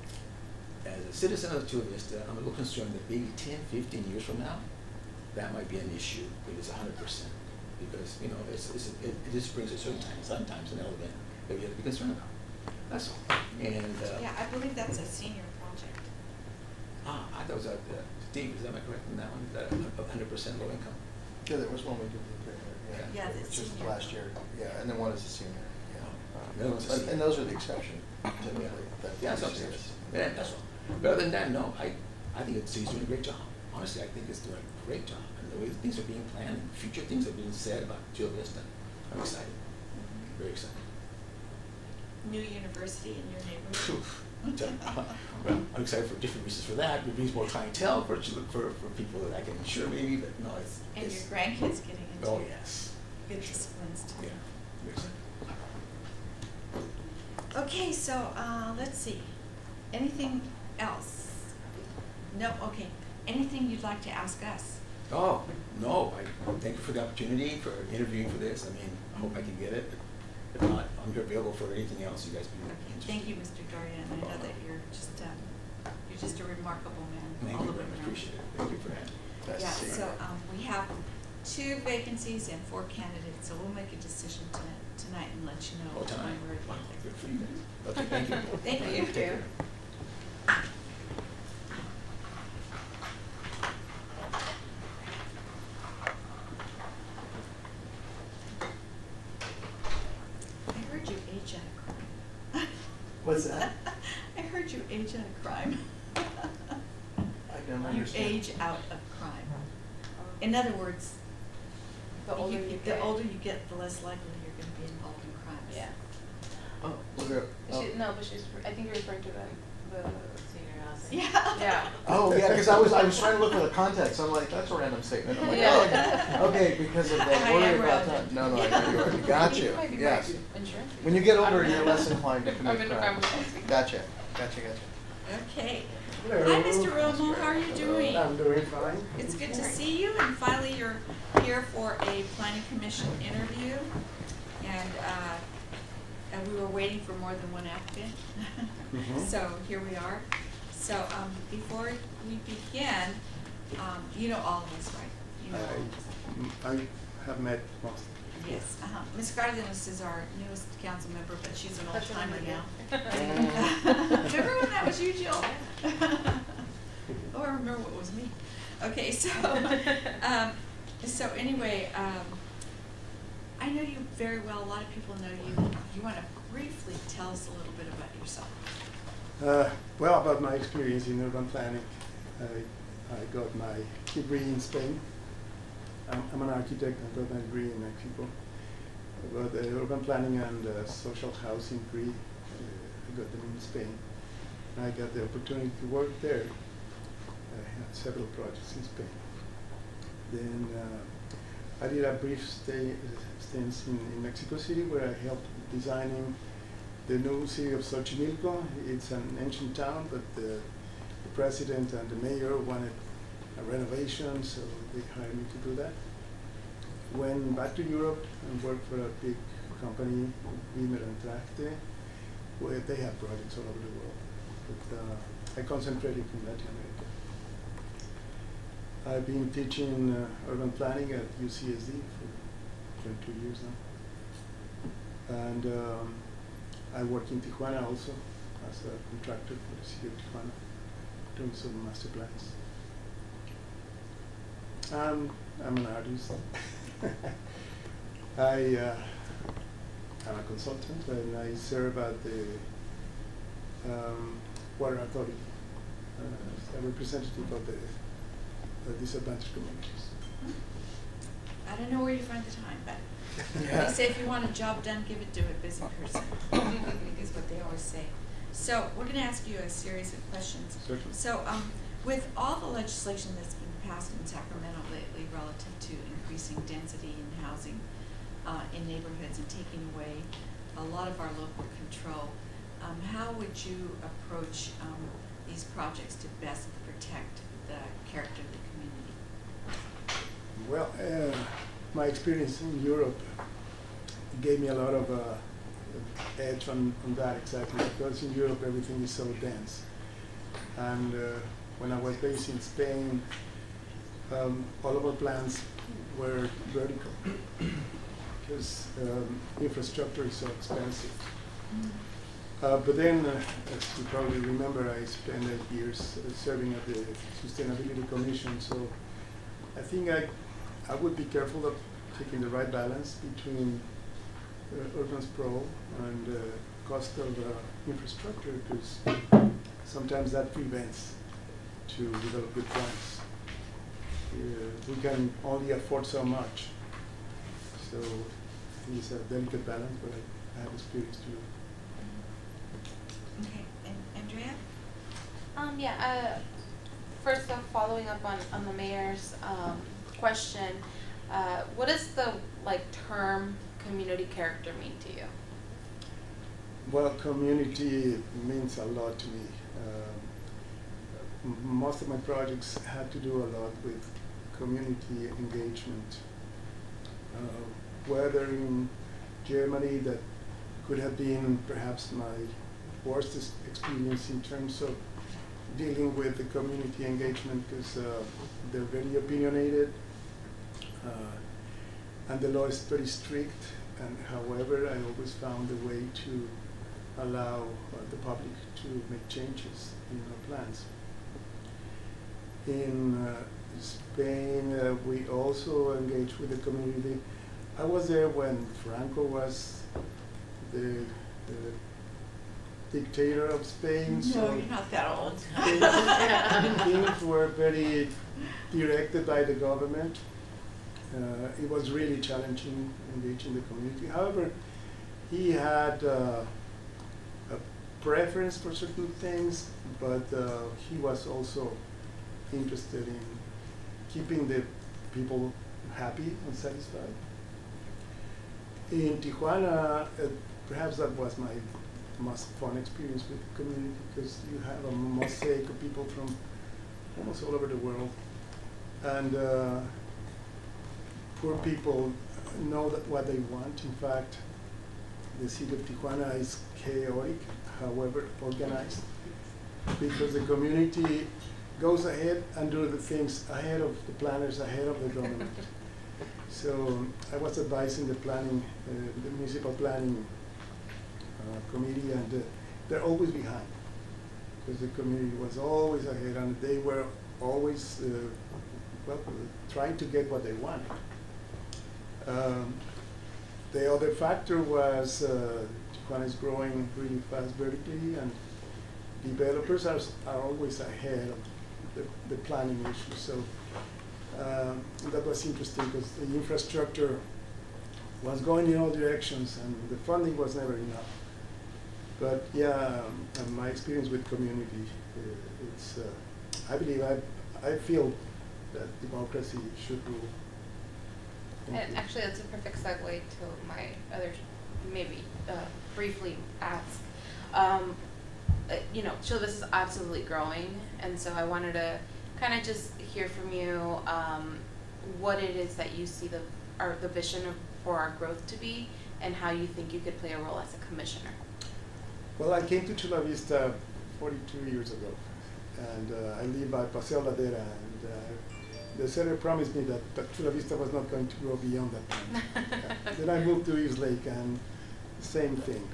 as a citizen of Chula Vista, I'm a little concerned that maybe ten, fifteen years from now, that might be an issue if it's hundred percent. Because, you know, it's, it's, it, it just brings a certain time, sometimes an element that we have to be concerned about. That's all. And, uh, Yeah, I believe that's a senior project. ah, I thought it was, uh, Steve, is that my correct on that one? Is that a hundred percent low income? Yeah, there was one we did, yeah. Yeah, the Which was senior. last year, yeah, and then one is a senior, yeah. The other one's a And- senior. And those are the exception typically. that- Yeah, that's what I'm saying. Yeah, that's all. But other than that, no, I, I think it's, he's doing a great job. Honestly, I think it's doing a great job. And the way things are being planned, and future things are being said about Chula Vista, I'm excited, very excited. new university in your neighborhood? Well, I'm excited for different reasons for that. It brings more clientele for, for, for people that I can insure maybe, but no, it's. And it's, your grandkids getting into Oh, yes. good disciplines too. Yeah. Yes. Okay, so, uh, let's see. Anything else? No, okay. Anything you'd like to ask us? Oh, no, I thank you for the opportunity for interviewing for this. I mean, I hope I can get it. If not, I'm here available for anything else you guys be interested in. Thank you, Mister Dorian. I know that you're just, um, you're just a remarkable man. Thank all you the way very much. around. Appreciate it. Thank you for that. Nice Yeah, to see you. so, um, we have two vacancies and four candidates, so we'll make a decision tonight, tonight and let you know Oh, tonight. when we're Wow, there. good for you guys. Okay, thank you. Thank you. Take care. I heard you age out of crime. What's that? I heard you age out of crime. I don't You understand. age out of crime. In other words, The older you the get. older you get, the less likely you're gonna be involved in crimes. Yeah. Oh, was there, But oh. She, no, but she's, I think you're referring to the, the, Senior housing. Yeah. yeah. Oh, yeah, because I was, I was trying to look for the context, I'm like, that's a random statement, I'm like, Yeah. oh, okay, because of I that worry am about random. time. No, no, I know you are, got you, might be yes. right. Insurance. When you get I older, don't you're know. less inclined to I'm commit in the crime. crime with Gotcha, gotcha, gotcha. Okay. Hello. Hi, Mister Romo, how are you doing? I'm doing fine. It's good to see you, and finally you're here for a planning commission interview. And, uh, and we were waiting for more than one applicant. Mhm. So here we are. So, um, before we begin, um, you know all of us, right? You know all of us. I have met most. Yes, uh-huh. Miz Cardenas is our newest council member, but she's an old That's what I'm timer now. gonna Remember when that was you, Jill? Oh, I remember what was me. Okay, so, um, so anyway, um, I know you very well. A lot of people know you. You want to briefly tell us a little bit about yourself? Uh, well, about my experience in urban planning, I, I got my degree in Spain. I'm, I'm an architect. I got my degree in Mexico. About uh, urban planning and uh, social housing degree, uh, I got them in Spain. I got the opportunity to work there. I had several projects in Spain. Then uh, I did a brief stay stints in, in Mexico City, where I helped designing the new city of Xochimilco. It's an ancient town, but the, the president and the mayor wanted a renovation, so they hired me to do that. Went back to Europe and worked for a big company, Wimmer and Trachte, where they have projects all over the world. But uh, I concentrated in Latin America. I've been teaching uh, urban planning at U C S D for twenty-two years now. And um, I work in Tijuana also as a contractor for the city of Tijuana, doing some master plans. Um, I'm an artist. I, uh, I'm a consultant, and I serve at the um, Water Authority uh, as a representative of the, the disadvantaged communities. I don't know where you find the time, but they say if you want a job done, give it to a busy person, is what they always say. So we're going to ask you a series of questions. Certainly. So um, with all the legislation that's been passed in Sacramento lately relative to increasing density in housing uh, in neighborhoods and taking away a lot of our local control, um, how would you approach um, these projects to best protect the character of the community? Well, uh, my experience in Europe gave me a lot of uh, edge on, on that exactly, because in Europe everything is so dense. And uh, when I was based in Spain, um, all of our plans were vertical because um, infrastructure is so expensive. Uh, but then, uh, as you probably remember, I spent eight years uh, serving at the Sustainability Commission, so I think I, I would be careful of taking the right balance between uh, urban sprawl and uh, cost of uh, infrastructure, because sometimes that prevents to develop good plans. Uh, we can only afford so much, so I think it's a delicate balance, but I, I have experience to Okay, and Andrea? Um, yeah, uh, first off, following up on, on the mayor's, um, question, uh, what does the, like, term community character mean to you? Well, community means a lot to me. Um, m- most of my projects had to do a lot with community engagement. Uh, whether in Germany, that could have been perhaps my worst ex- experience in terms of dealing with the community engagement, because uh, they're very opinionated, uh, and the law is very strict. And however, I always found a way to allow uh, the public to make changes in our plans. In uh, Spain, uh, we also engaged with the community. I was there when Franco was the, the dictator of Spain. No, so you're not that old. things, things were very directed by the government. Uh, it was really challenging engaging the community. However, he had uh, a preference for certain things, but uh, he was also interested in keeping the people happy and satisfied. In Tijuana, uh, perhaps that was my most fun experience with the community, because you have a mosaic of people from almost all over the world. And uh, poor people know that what they want. In fact, the city of Tijuana is chaotic, however organized, because the community goes ahead and do the things ahead of the planners, ahead of the government. So I was advising the planning, uh, the municipal planning uh, committee, and uh, they're always behind, because the community was always ahead, and they were always uh, well, trying to get what they wanted. Um, the other factor was uh, Tijuana is growing really fast vertically, and developers are, are always ahead of the, the planning issues. So um, that was interesting, because the infrastructure was going in all directions, and the funding was never enough. But yeah, um, my experience with community, uh, it's, uh, I believe, I, I feel that democracy should rule. Thank And you. actually, that's a perfect segue to my other, maybe uh, briefly ask. Um, uh, you know, Chula Vista is absolutely growing, and so I wanted to kind of just hear from you um, what it is that you see the our, the vision of, for our growth to be, and how you think you could play a role as a commissioner. Well, I came to Chula Vista forty-two years ago, and uh, I live by Paseo Ladera, and uh, the senator promised me that, that Chula Vista was not going to grow beyond that point. uh, then I moved to East Lake, and same thing.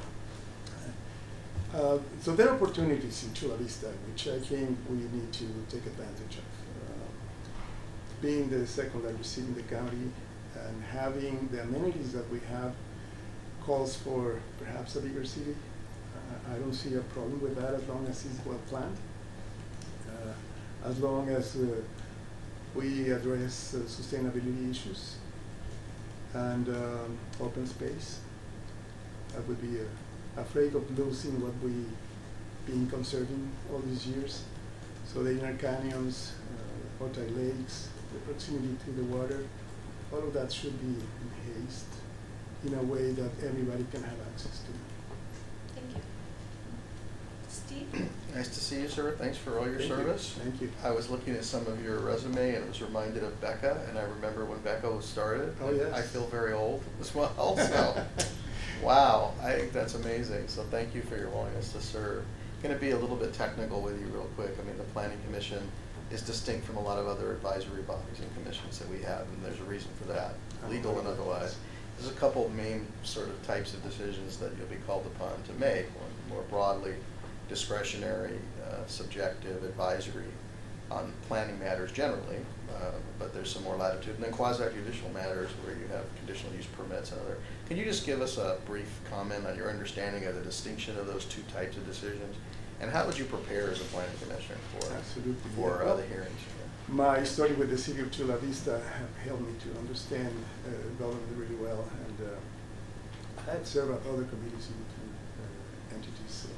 Uh, so there are opportunities in Chula Vista, which I think we need to take advantage of. Uh, being the second largest city in the county, and having the amenities that we have calls for perhaps a bigger city. Uh, I don't see a problem with that, as long as it's well planned. Uh, as long as uh, we address uh, sustainability issues and um, open space. That would be uh, afraid of losing what we been conserving all these years. So the inner canyons, uh, Otay lakes, the proximity to the water, all of that should be enhanced in a way that everybody can have access to. Thank you. Steve? Nice to see you, sir. Thanks for all your Thank you. service. Thank you. I was looking at some of your resume and was reminded of Becca, and I remember when Becca was started. Oh, yes. I feel very old as well, so, wow, I think that's amazing. So thank you for your willingness to serve. Going to be a little bit technical with you real quick. I mean, the Planning Commission is distinct from a lot of other advisory bodies and commissions that we have, and there's a reason for that, legal and otherwise. There's a couple of main sort of types of decisions that you'll be called upon to make. One more broadly, discretionary, uh, subjective, advisory on planning matters generally, uh, but there's some more latitude. And then quasi-judicial matters where you have conditional use permits and other. Can you just give us a brief comment on your understanding of the distinction of those two types of decisions? And how would you prepare as a planning commissioner for, Absolutely, for yeah. uh, the hearings? My study with the city of Chula Vista have helped me to understand uh, government really well, and uh, I had served on other committees and uh, entities. So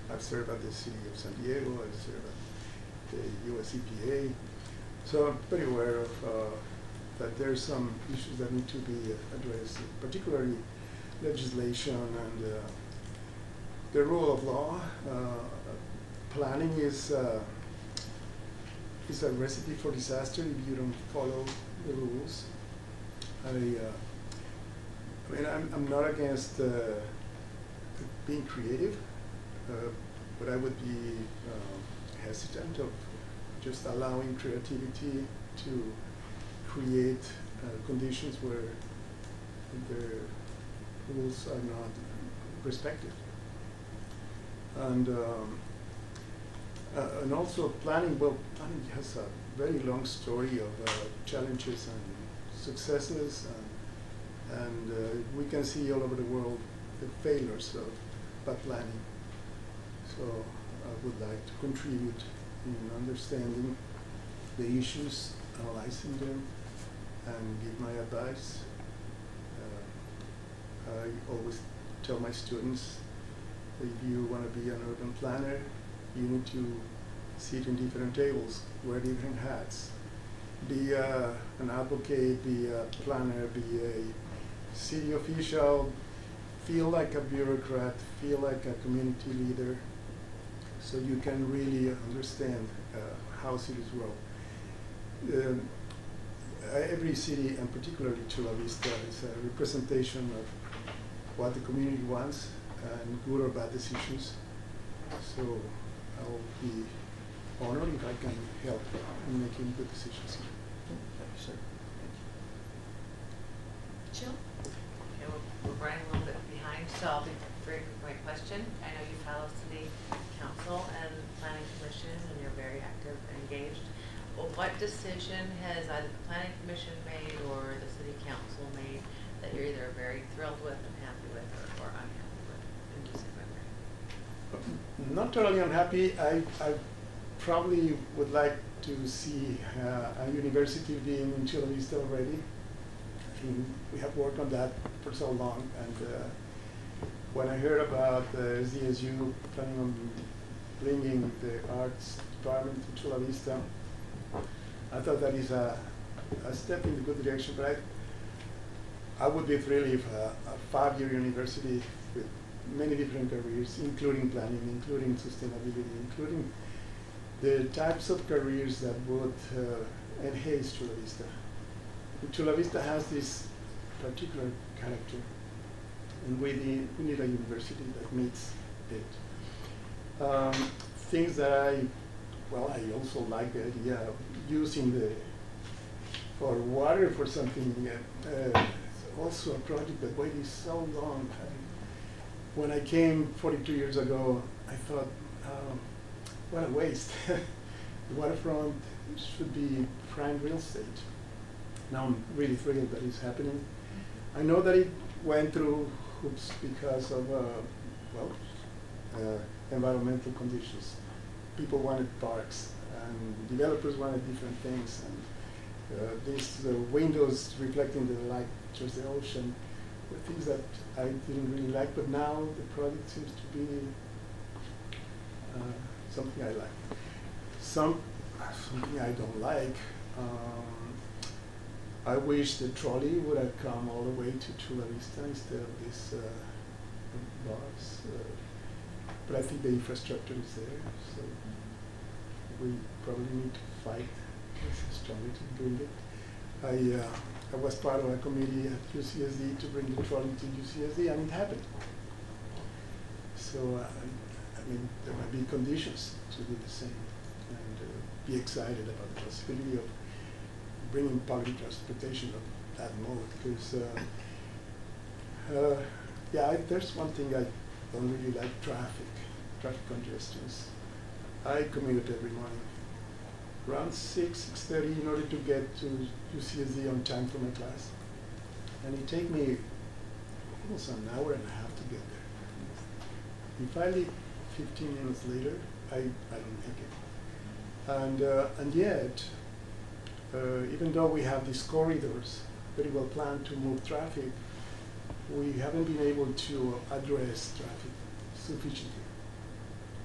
I've served at the city of San Diego, I've served at the U S E P A. So I'm pretty aware of uh, that there's some issues that need to be addressed, particularly legislation and uh, the rule of law. Uh, planning is uh, is a recipe for disaster if you don't follow the rules. I, uh, I mean, I'm, I'm not against uh, being creative, uh, but I would be uh, hesitant of just allowing creativity to create uh, conditions where the rules are not respected. And um, uh, and also planning, well, planning has a very long story of uh, challenges and successes, and, and uh, we can see all over the world the failures of bad planning. So I would like to contribute in understanding the issues, analyzing them, and give my advice. Uh, I always tell my students, if you want to be an urban planner, you need to sit in different tables, wear different hats. Be uh, an advocate, be a planner, be a city official, feel like a bureaucrat, feel like a community leader, so you can really understand uh, how cities grow. Um, every city, and particularly Chula Vista, is a representation of what the community wants and good or bad decisions. So I will be honored if I can help in making good decisions. Thank you, sir. Jill? Okay, we're, we're running a little bit behind, so I'll be very quick with my question. I know you follow city council and planning commission, and you're very active and engaged. Well, what decision has either the planning commission made or the city council made that you're either very thrilled with and happy with, or, or unhappy with in recent memory? Not totally unhappy. I, I probably would like to see uh, a university being in Chula Vista already. I think we have worked on that for so long, and uh, when I heard about the S D S U planning on bringing the arts department to Chula Vista, I thought that is a, a step in the good direction, but I, I would be thrilled if a, a five-year university with many different careers, including planning, including sustainability, including the types of careers that would uh, enhance Chula Vista. Chula Vista has this particular character, and we need, we need a university that meets it. Um, things that I, well, I also like the idea of using the, for water for something. Uh, it's also a project that waited so long. I, when I came forty-two years ago, I thought, um, what a waste. The waterfront should be prime real estate. Now I'm really thrilled that it's happening. I know that it went through hoops because of, uh, well, uh, environmental conditions. People wanted parks, and developers wanted different things, and uh, these uh, windows reflecting the light towards the ocean were things that I didn't really like, but now the project seems to be uh, something I like. Some, something I don't like, um, I wish the trolley would have come all the way to Chula Vista instead of this uh, bus. Uh, but I think the infrastructure is there, so we probably need to fight strongly to bring it. I, uh, I was part of a committee at U C S D to bring the trolley to U C S D, and it happened. So, uh, I mean, there might be conditions to do the same, and uh, be excited about the possibility of bringing public transportation of that mode, because uh, uh, yeah, I, there's one thing I don't really like: traffic, traffic congestions. I commute every morning, around six, six thirty, in order to get to U C S D on time for my class, and it takes me almost an hour and a half to get there. If I leave fifteen minutes later, I, I don't make it. And uh, and yet. Uh, even though we have these corridors very well planned to move traffic, we haven't been able to address traffic sufficiently.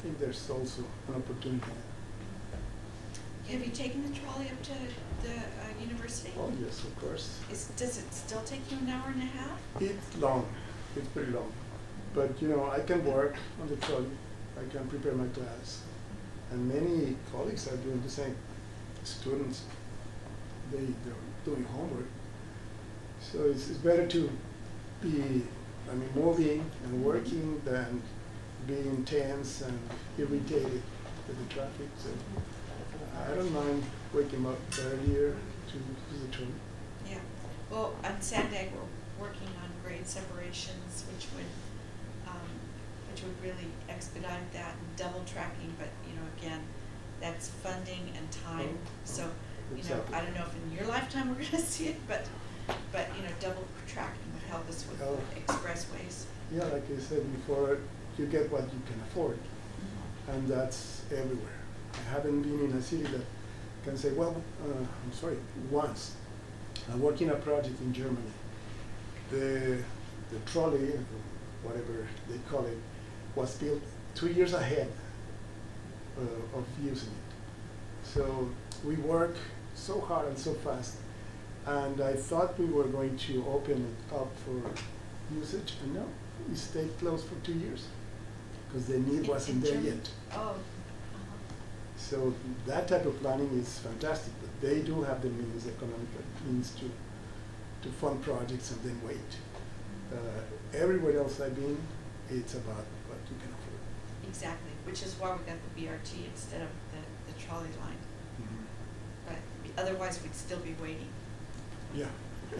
think there's also an opportunity. Have you taken the trolley up to the uh, university? Oh, yes, of course. Is, does it still take you an hour and a half? It's long, it's pretty long. But, you know, I can work on the trolley, I can prepare my class. And many colleagues are doing the same. Students, they, they're doing homework. So it's, it's better to be, I mean, moving and working than being tense and irritated with the traffic. So I don't mind waking up earlier to do the trolley. Yeah. Well, on Sandag, we're working on grade separations, which would, um, which would really expedite that, and double tracking, but, you know, again, that's funding and time. Oh, So, oh, you know, exactly. I don't know if in your lifetime we're gonna see it, but, but, you know, double tracking would help us with Oh. expressways. Yeah, like I said before, you get what you can afford, and that's everywhere. I haven't been in a city that can say, well, uh, I'm sorry, once, I work in a project in Germany. The, the trolley, whatever they call it, was built two years ahead uh, of using it. So we work so hard and so fast, and I thought we were going to open it up for usage, and no, we stayed closed for two years because the need In- wasn't in there Germany? yet. Oh, uh-huh. So that type of planning is fantastic, but they do have the means, economic means to, to fund projects and then wait. Uh, everywhere else I've been, it's about what you can afford. Exactly, which is why we got the B R T instead of the, the trolley line. But otherwise, we'd still be waiting. Yeah. Yeah.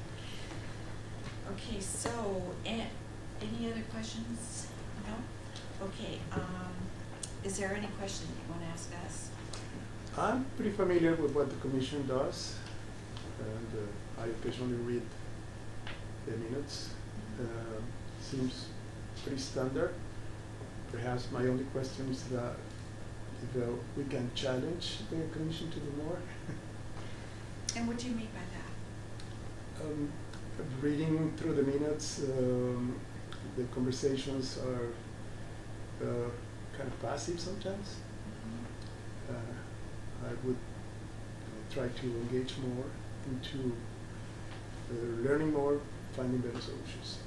Okay, so, a- any other questions? No? Okay, um, is there any question you want to ask us? I'm pretty familiar with what the commission does, and uh, I occasionally read the minutes. Uh, seems pretty standard. Perhaps my only question is that if uh, we can challenge the commission to do more. And what do you mean by that? Um, reading through the minutes, um, the conversations are uh, kind of passive sometimes. Uh, I would uh, try to engage more into uh, learning more, finding better solutions.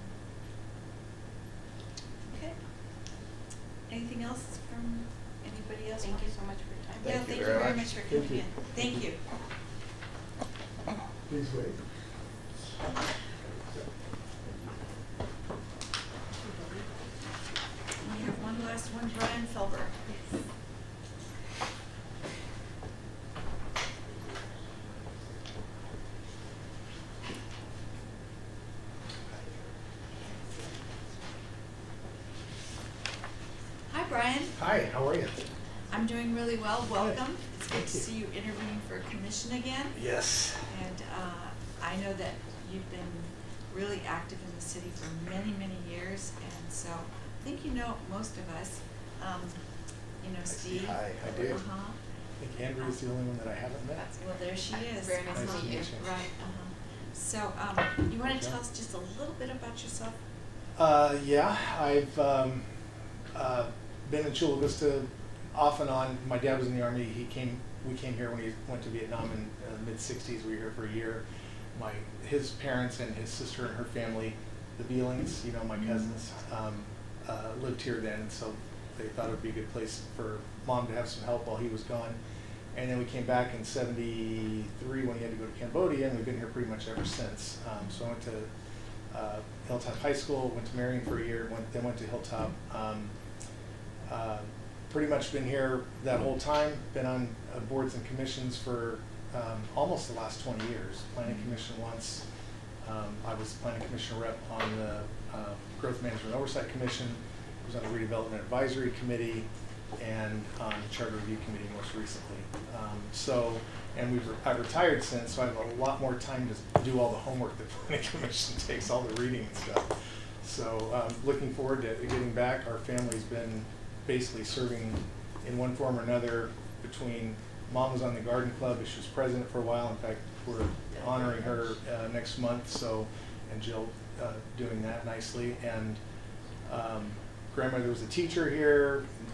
Okay. Anything else from anybody else? Thank you so much for your time. Yeah, Thank you thank you very very much. much for Thank coming you. in. Thank you. Please wait. We have one last one, Brian Felber. Hi, Brian. Hi, how are you? I'm doing really well. Welcome. It's good Thank to you. see you interviewing for a commission again. Yes. And uh, I know that you've been really active in the city for many, many years, and so I think you know most of us. Um, you know, Steve. Hi, I do. Uh-huh. I think Andrew is the only one that I haven't met. Well, there she is. Very nice to Uh-huh. meet you. Right. Uh-huh. So, um, you want to Okay. tell us just a little bit about yourself? Uh, yeah, I've um, uh, been in Chula Vista off and on. My dad was in the Army. He came. We came here when he went to Vietnam in the uh, mid sixties. We were here for a year. My his parents and his sister and her family, the Beelings, you know, my cousins, um, uh, lived here then, and so they thought it would be a good place for Mom to have some help while he was gone. And then we came back in seventy-three when he had to go to Cambodia, and we've been here pretty much ever since. Um, so I went to uh, Hilltop High School, went to Marion for a year, went, then went to Hilltop. Um, uh, pretty much been here that whole time, been on uh, boards and commissions for um, almost the last twenty years. Planning Commission once, um, I was Planning Commission rep on the uh, Growth Management Oversight Commission, I was on the Redevelopment Advisory Committee, and on the Charter Review Committee most recently. Um, so, and we've re I've retired since, so I have a lot more time to do all the homework that the Planning Commission takes, all the reading and stuff. So, um, looking forward to getting back. Our family's been basically serving in one form or another between Mom was on the Garden Club, she was president for a while. In fact, we're honoring her uh, next month, so, and Jill uh, doing that nicely. And um, grandmother was a teacher here,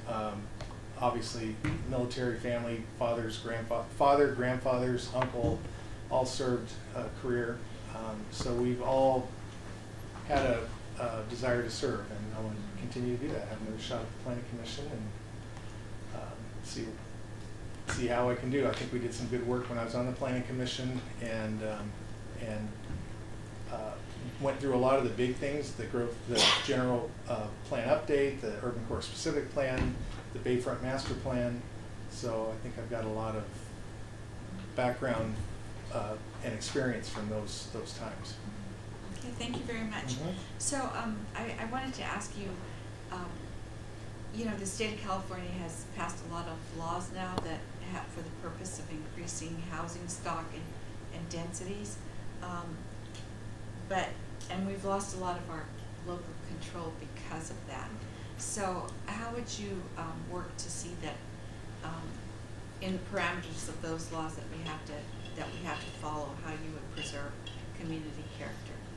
Um, obviously, military family, fathers, grandfather, father, grandfathers, uncle, all served a career. Um, so we've all had a, a desire to serve, and I want to continue to do that. Have another shot at the Planning Commission and um, see see how I can do. I think we did some good work when I was on the Planning Commission, and um, and uh, went through a lot of the big things: the growth, the general uh, plan update, the urban core specific plan, the Bayfront master plan. So I think I've got a lot of background uh, and experience from those those times. Okay, thank you very much. Mhm. So um, I, I wanted to ask you, um, you know, the state of California has passed a lot of laws now that have for the purpose of increasing housing stock and, and densities. Um, but, and we've lost a lot of our local control because of that. So how would you um, work to see that um, in the parameters of those laws that we have to, that we have to follow, how you would preserve community character?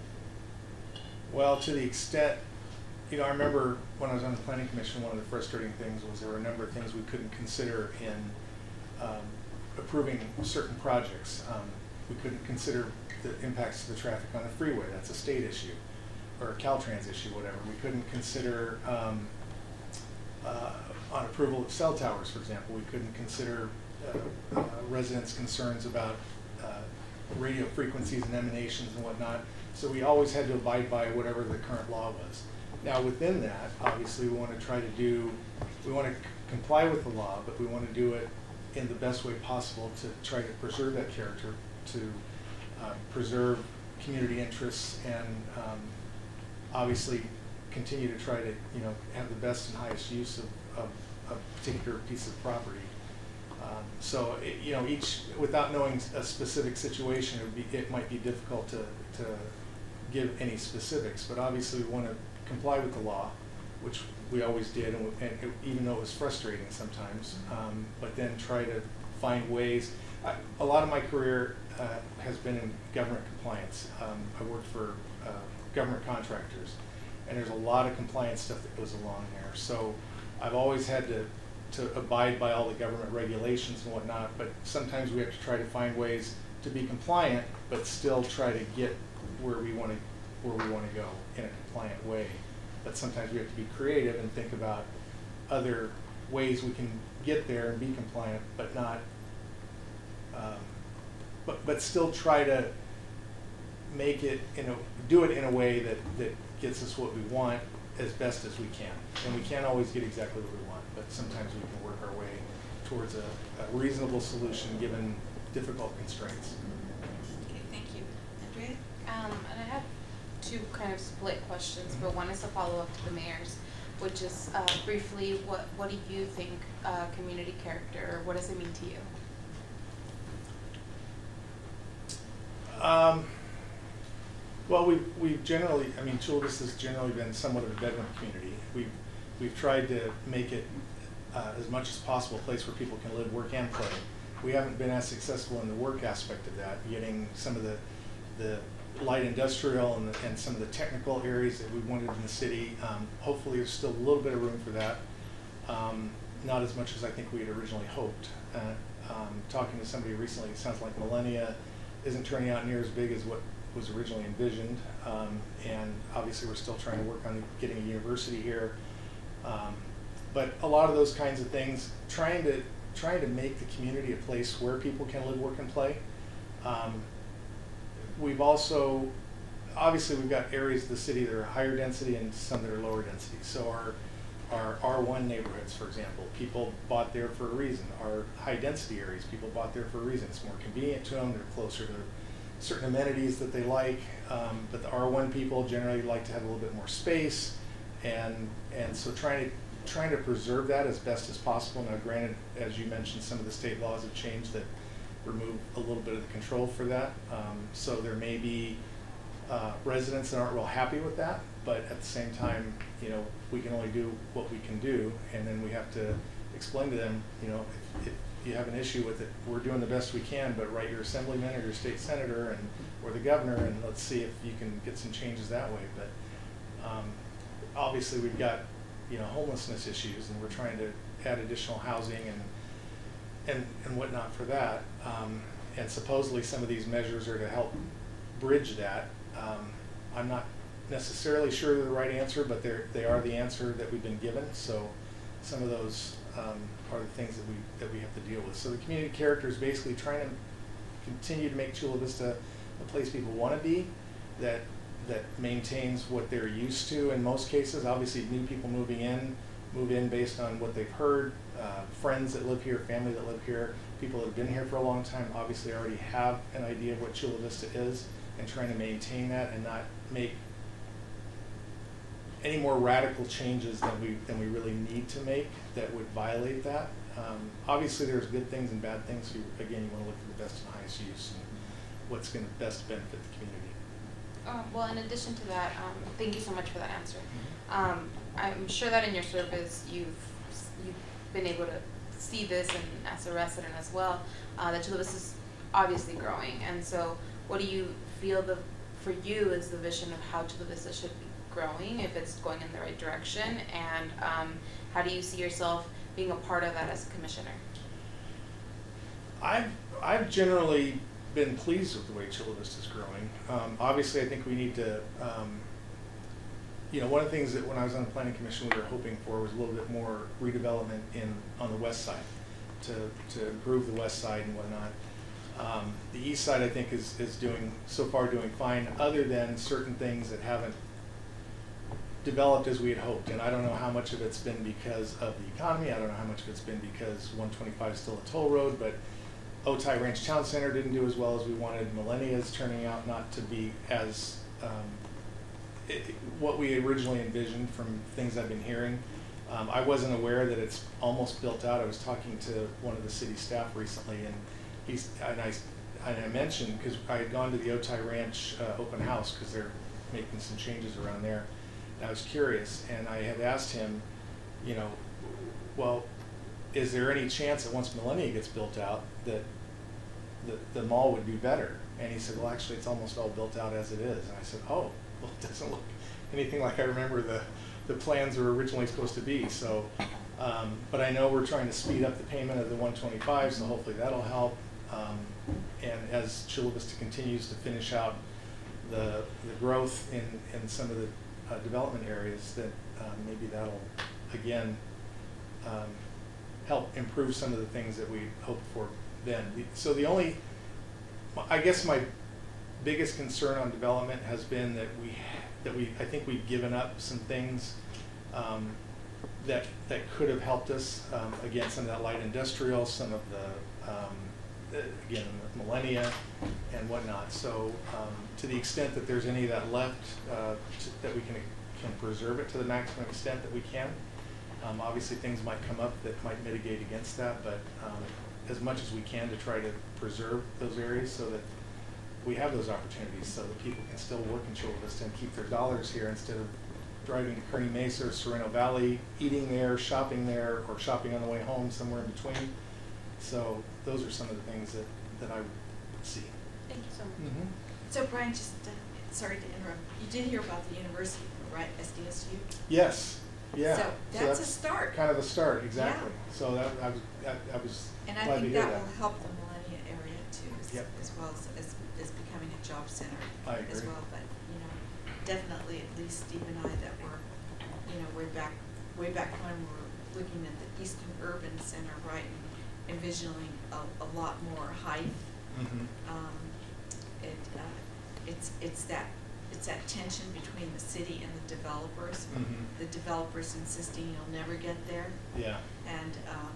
Well, to the extent, you know, I remember when I was on the Planning Commission, one of the frustrating things was there were a number of things we couldn't consider in um, approving certain projects. Um, we couldn't consider the impacts to the traffic on the freeway. That's a state issue, or a Caltrans issue, whatever. We couldn't consider um, uh, on approval of cell towers, for example. We couldn't consider uh, uh, residents' concerns about uh, radio frequencies and emanations and whatnot. So we always had to abide by whatever the current law was. Now within that, obviously we want to try to do, we want to comply with the law, but we want to do it in the best way possible to try to preserve that character, to uh, preserve community interests, and um, obviously continue to try to, you know, have the best and highest use of, of a particular piece of property. Um, so, it, you know, each, without knowing a specific situation, it, would be, it might be difficult to, to give any specifics, but obviously we want to comply with the law, which we always did, and, and it, even though it was frustrating sometimes, um, but then try to find ways. I, a lot of my career uh, has been in government compliance. Um, I worked for uh, government contractors, and there's a lot of compliance stuff that goes along there. So I've always had to to abide by all the government regulations and whatnot, but sometimes we have to try to find ways to be compliant, but still try to get where we want to where we want to go in a compliant way. But sometimes we have to be creative and think about other ways we can get there and be compliant, but not, um, but but still try to make it in a do it in a way that that gets us what we want as best as we can. And we can't always get exactly what we want, but sometimes we can work our way towards a, a reasonable solution given difficult constraints. Okay, thank you. Andrea? Um, and I have two kind of split questions, but one is a follow-up to the mayor's, which is uh, briefly, what, what do you think uh, community character, what does it mean to you? Um, well, we've, we've generally, I mean, Chula Vista has generally been somewhat of a bedroom community. We've, we've tried to make it uh, as much as possible a place where people can live, work, and play. We haven't been as successful in the work aspect of that, getting some of the, the light industrial and, the, and some of the technical areas that we wanted in the city. Um, hopefully there's still a little bit of room for that. Um, not as much as I think we had originally hoped. Uh, um, talking to somebody recently, it sounds like Millennia isn't turning out near as big as what was originally envisioned. Um, and obviously we're still trying to work on getting a university here. Um, but a lot of those kinds of things, trying to, trying to make the community a place where people can live, work, and play. Um, We've also, obviously we've got areas of the city that are higher density and some that are lower density. So our, our R one neighborhoods, for example, people bought there for a reason. Our high density areas, people bought there for a reason. It's more convenient to them, they're closer to certain amenities that they like. Um, but the R one people generally like to have a little bit more space. And, and so trying to, trying to preserve that as best as possible. Now granted, as you mentioned, some of the state laws have changed that remove a little bit of the control for that. Um, so there may be uh, residents that aren't real happy with that, but at the same time, you know, we can only do what we can do, and then we have to explain to them, you know, if, if you have an issue with it, we're doing the best we can, but write your assemblyman or your state senator and or the governor, and let's see if you can get some changes that way. But um, obviously we've got you know, homelessness issues, and we're trying to add additional housing and and, and whatnot for that. Um, and supposedly some of these measures are to help bridge that. Um, I'm not necessarily sure they're the right answer, but they're, they are the answer that we've been given. So some of those um, are the things that we, that we have to deal with. So the community character is basically trying to continue to make Chula Vista a place people want to be, that, that maintains what they're used to in most cases. Obviously new people moving in, move in based on what they've heard. Uh, friends that live here, family that live here, people that have been here for a long time obviously already have an idea of what Chula Vista is, and trying to maintain that and not make any more radical changes than we than we really need to make that would violate that. Um, obviously there's good things and bad things, so you, again you want to look for the best and highest use and what's going to best benefit the community. Um, well, in addition to that, um, thank you so much for that answer. Um, I'm sure that in your service you've you've been able to see this, and as a resident as well, uh, that Chula Vista is obviously growing. And so, what do you feel the for you is the vision of how Chula Vista should be growing, if it's going in the right direction, and um, how do you see yourself being a part of that as a commissioner? I've I've generally been pleased with the way Chula Vista is growing. Um, obviously, I think we need to. Um, You know, one of the things that when I was on the planning commission we were hoping for was a little bit more redevelopment in on the west side, to to improve the west side and whatnot. Um, the east side I think is is doing so far doing fine, other than certain things that haven't developed as we had hoped. And I don't know how much of it's been because of the economy. I don't know how much of it's been because one twenty-five is still a toll road, but Otay Ranch Town Center didn't do as well as we wanted. Millennia is turning out not to be as um, It, what we originally envisioned from things I've been hearing. Um, I wasn't aware that it's almost built out. I was talking to one of the city staff recently, and he's and I, and I mentioned, because I had gone to the Otay Ranch uh, open house because they're making some changes around there, and I was curious, and I had asked him, you know, well, is there any chance that once Millennia gets built out that the, the mall would do better? And he said, well, actually it's almost all built out as it is. And I said, oh, well, it doesn't look anything like I remember the, the plans were originally supposed to be. So, um, but I know we're trying to speed up the payment of the one twenty-five, so hopefully that'll help. Um, and as Chula Vista continues to finish out the, the growth in, in some of the uh, development areas, that um, maybe that'll, again, um, help improve some of the things that we hoped for then. So the only, I guess my biggest concern on development has been that we, that we, I think we've given up some things um, that that could have helped us. Um, again, some of that light industrial, some of the, um, the again, Millennia and whatnot. So um, to the extent that there's any of that left, uh, to, that we can can preserve it to the maximum extent that we can. Um, obviously, things might come up that might mitigate against that, but um, as much as we can to try to preserve those areas so that we have those opportunities, so that people can still work in Chula Vista and keep their dollars here instead of driving to Kearney Mesa or Sereno Valley, eating there, shopping there, or shopping on the way home somewhere in between. So those are some of the things that, that I would see. Thank you so much. Mm-hmm. So Brian, just, uh, sorry to interrupt, you did hear about the university, right, S D S U? Yes, yeah. So that's a start. Kind of a start, exactly. Yeah. So that, I was, I, I was And I glad to think hear that that. will help the Millennia area too, as, Yep. as well as, as, as becoming a job center I as agree. well. But, you know, definitely, at least Steve and I, that were, you know, way back, way back when we were looking at the Eastern Urban Center, right, and envisioning a, a lot more height. Mm-hmm. Um, it, uh, it's, it's that, it's that tension between the city and the developers. Mm-hmm. The developers insisting you'll never get there. Yeah. And, um,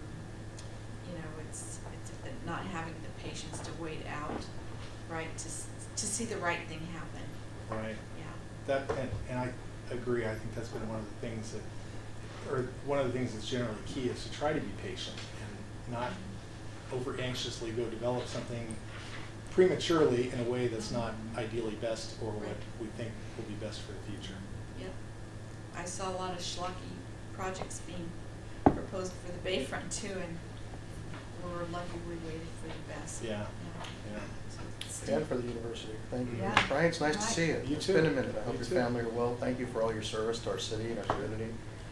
you know, it's, it's not having the patience to wait out, right, to, s- to see the right thing happen. Right. Yeah. That, and, and I agree, I think that's been one of the things that, or one of the things that's generally key is to try to be patient and not over anxiously go develop something prematurely in a way that's not ideally best or what we think will be best for the future. Yep. I saw a lot of schlocky projects being proposed for the Bayfront too, and we're lucky we waited for the best. Yeah. Yeah. Yeah. So, And for the university. Thank you. Yeah. Brian, it's nice to Right. see you. You It's too. been a minute. I hope You your too. family are well. Thank you for all your service to our city and our community.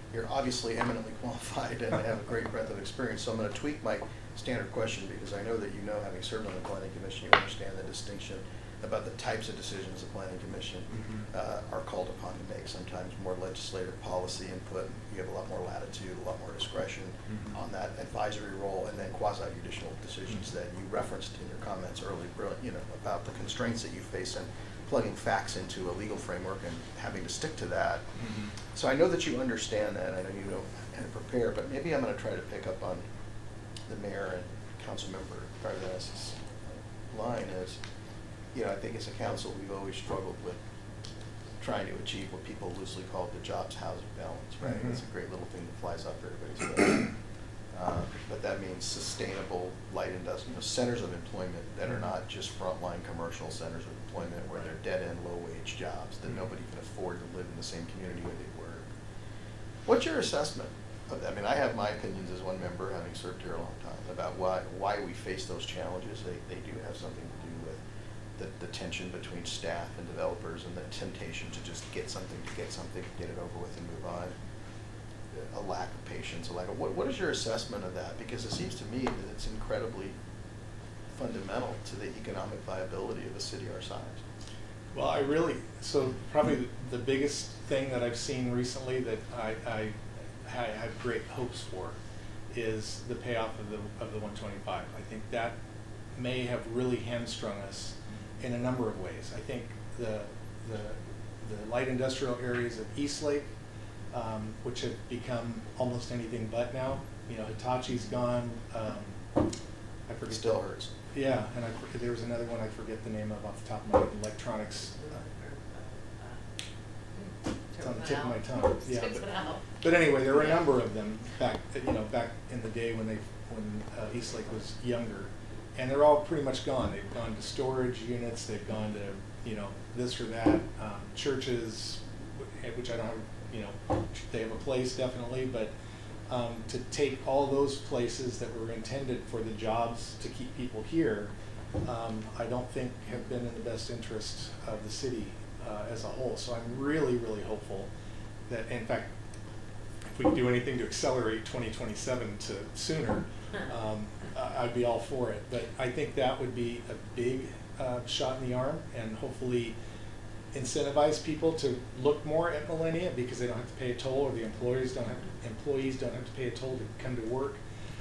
you're obviously eminently qualified and have a great breadth of experience, so I'm gonna tweak my standard question, because I know that you know, having served on the planning commission, you understand the distinction about the types of decisions the planning commission Mhm. uh, are called upon to make. Sometimes more legislative policy input, you have a lot more latitude, a lot more discretion Mhm. on that advisory role, and then quasi-judicial decisions that you referenced in your comments earlier, brilliant, you know, about the constraints that you face in plugging facts into a legal framework and having to stick to that. Mhm. So I know that you understand that, I know you don't have to prepare, but maybe I'm gonna try to pick up on the mayor and council member Cardenas's line is, you know, I think as a council, we've always struggled with trying to achieve what people loosely call the jobs housing balance, right? Mhm. It's a great little thing that flies off everybody's lip. Uh, but that means sustainable light industrial, you know, centers of employment that are not just frontline commercial centers of employment where they're dead-end, low-wage jobs that Mhm. nobody can afford to live in the same community where they work. What's your assessment of that? I mean, I have my opinions as one member, having served here a long time, about why why we face those challenges. They they do have something to do with the, the tension between staff and developers and the temptation to just get something to get something, get it over with and move on. A lack of patience, a lack of, what, what is your assessment of that? Because it seems to me that it's incredibly fundamental to the economic viability of a city our size. Well, I really, so probably the biggest thing that I've seen recently that I, I, I have great hopes for is the payoff of the, of the one twenty-five. I think that may have really hamstrung us in a number of ways. I think the, the, the light industrial areas of Eastlake, um, which have become almost anything but now, you know, Hitachi's gone, um, I forget. Still hurts. Yeah, and I, there was another one I forget the name of off the top of my head, electronics. Uh, it's on the tip of my tongue. Yeah, Spits but, it out. but anyway, there were a number of them back, you know, back in the day when they, when uh, Eastlake was younger, and they're all pretty much gone. They've gone to storage units. They've gone to, you know, this or that. Um, churches, which I don't have, you know, they have a place definitely, but. Um, to take all those places that were intended for the jobs to keep people here, um, I don't think have been in the best interest of the city uh, as a whole. So I'm really, really hopeful that, in fact, if we can do anything to accelerate twenty twenty-seven to sooner, um, I'd be all for it. But I think that would be a big uh, shot in the arm, and hopefully incentivize people to look more at Millennia because they don't have to pay a toll, or the employees don't have to, employees don't have to pay a toll to come to work,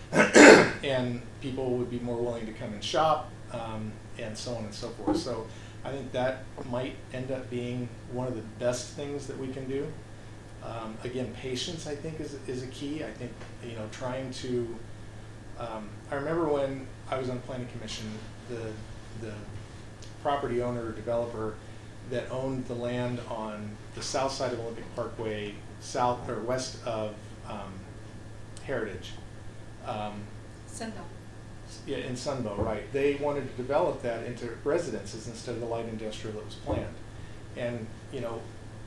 and people would be more willing to come and shop, um, and so on and so forth. So I think that might end up being one of the best things that we can do. Um, again, patience I think is is a key. I think, you know, trying to. Um, I remember when I was on the planning commission, the the property owner or developer that owned the land on the south side of Olympic Parkway, south or west of um, Heritage. Um, Sunbelt. yeah, in Sunbow, right. They wanted to develop that into residences instead of the light industrial that was planned. And, you know,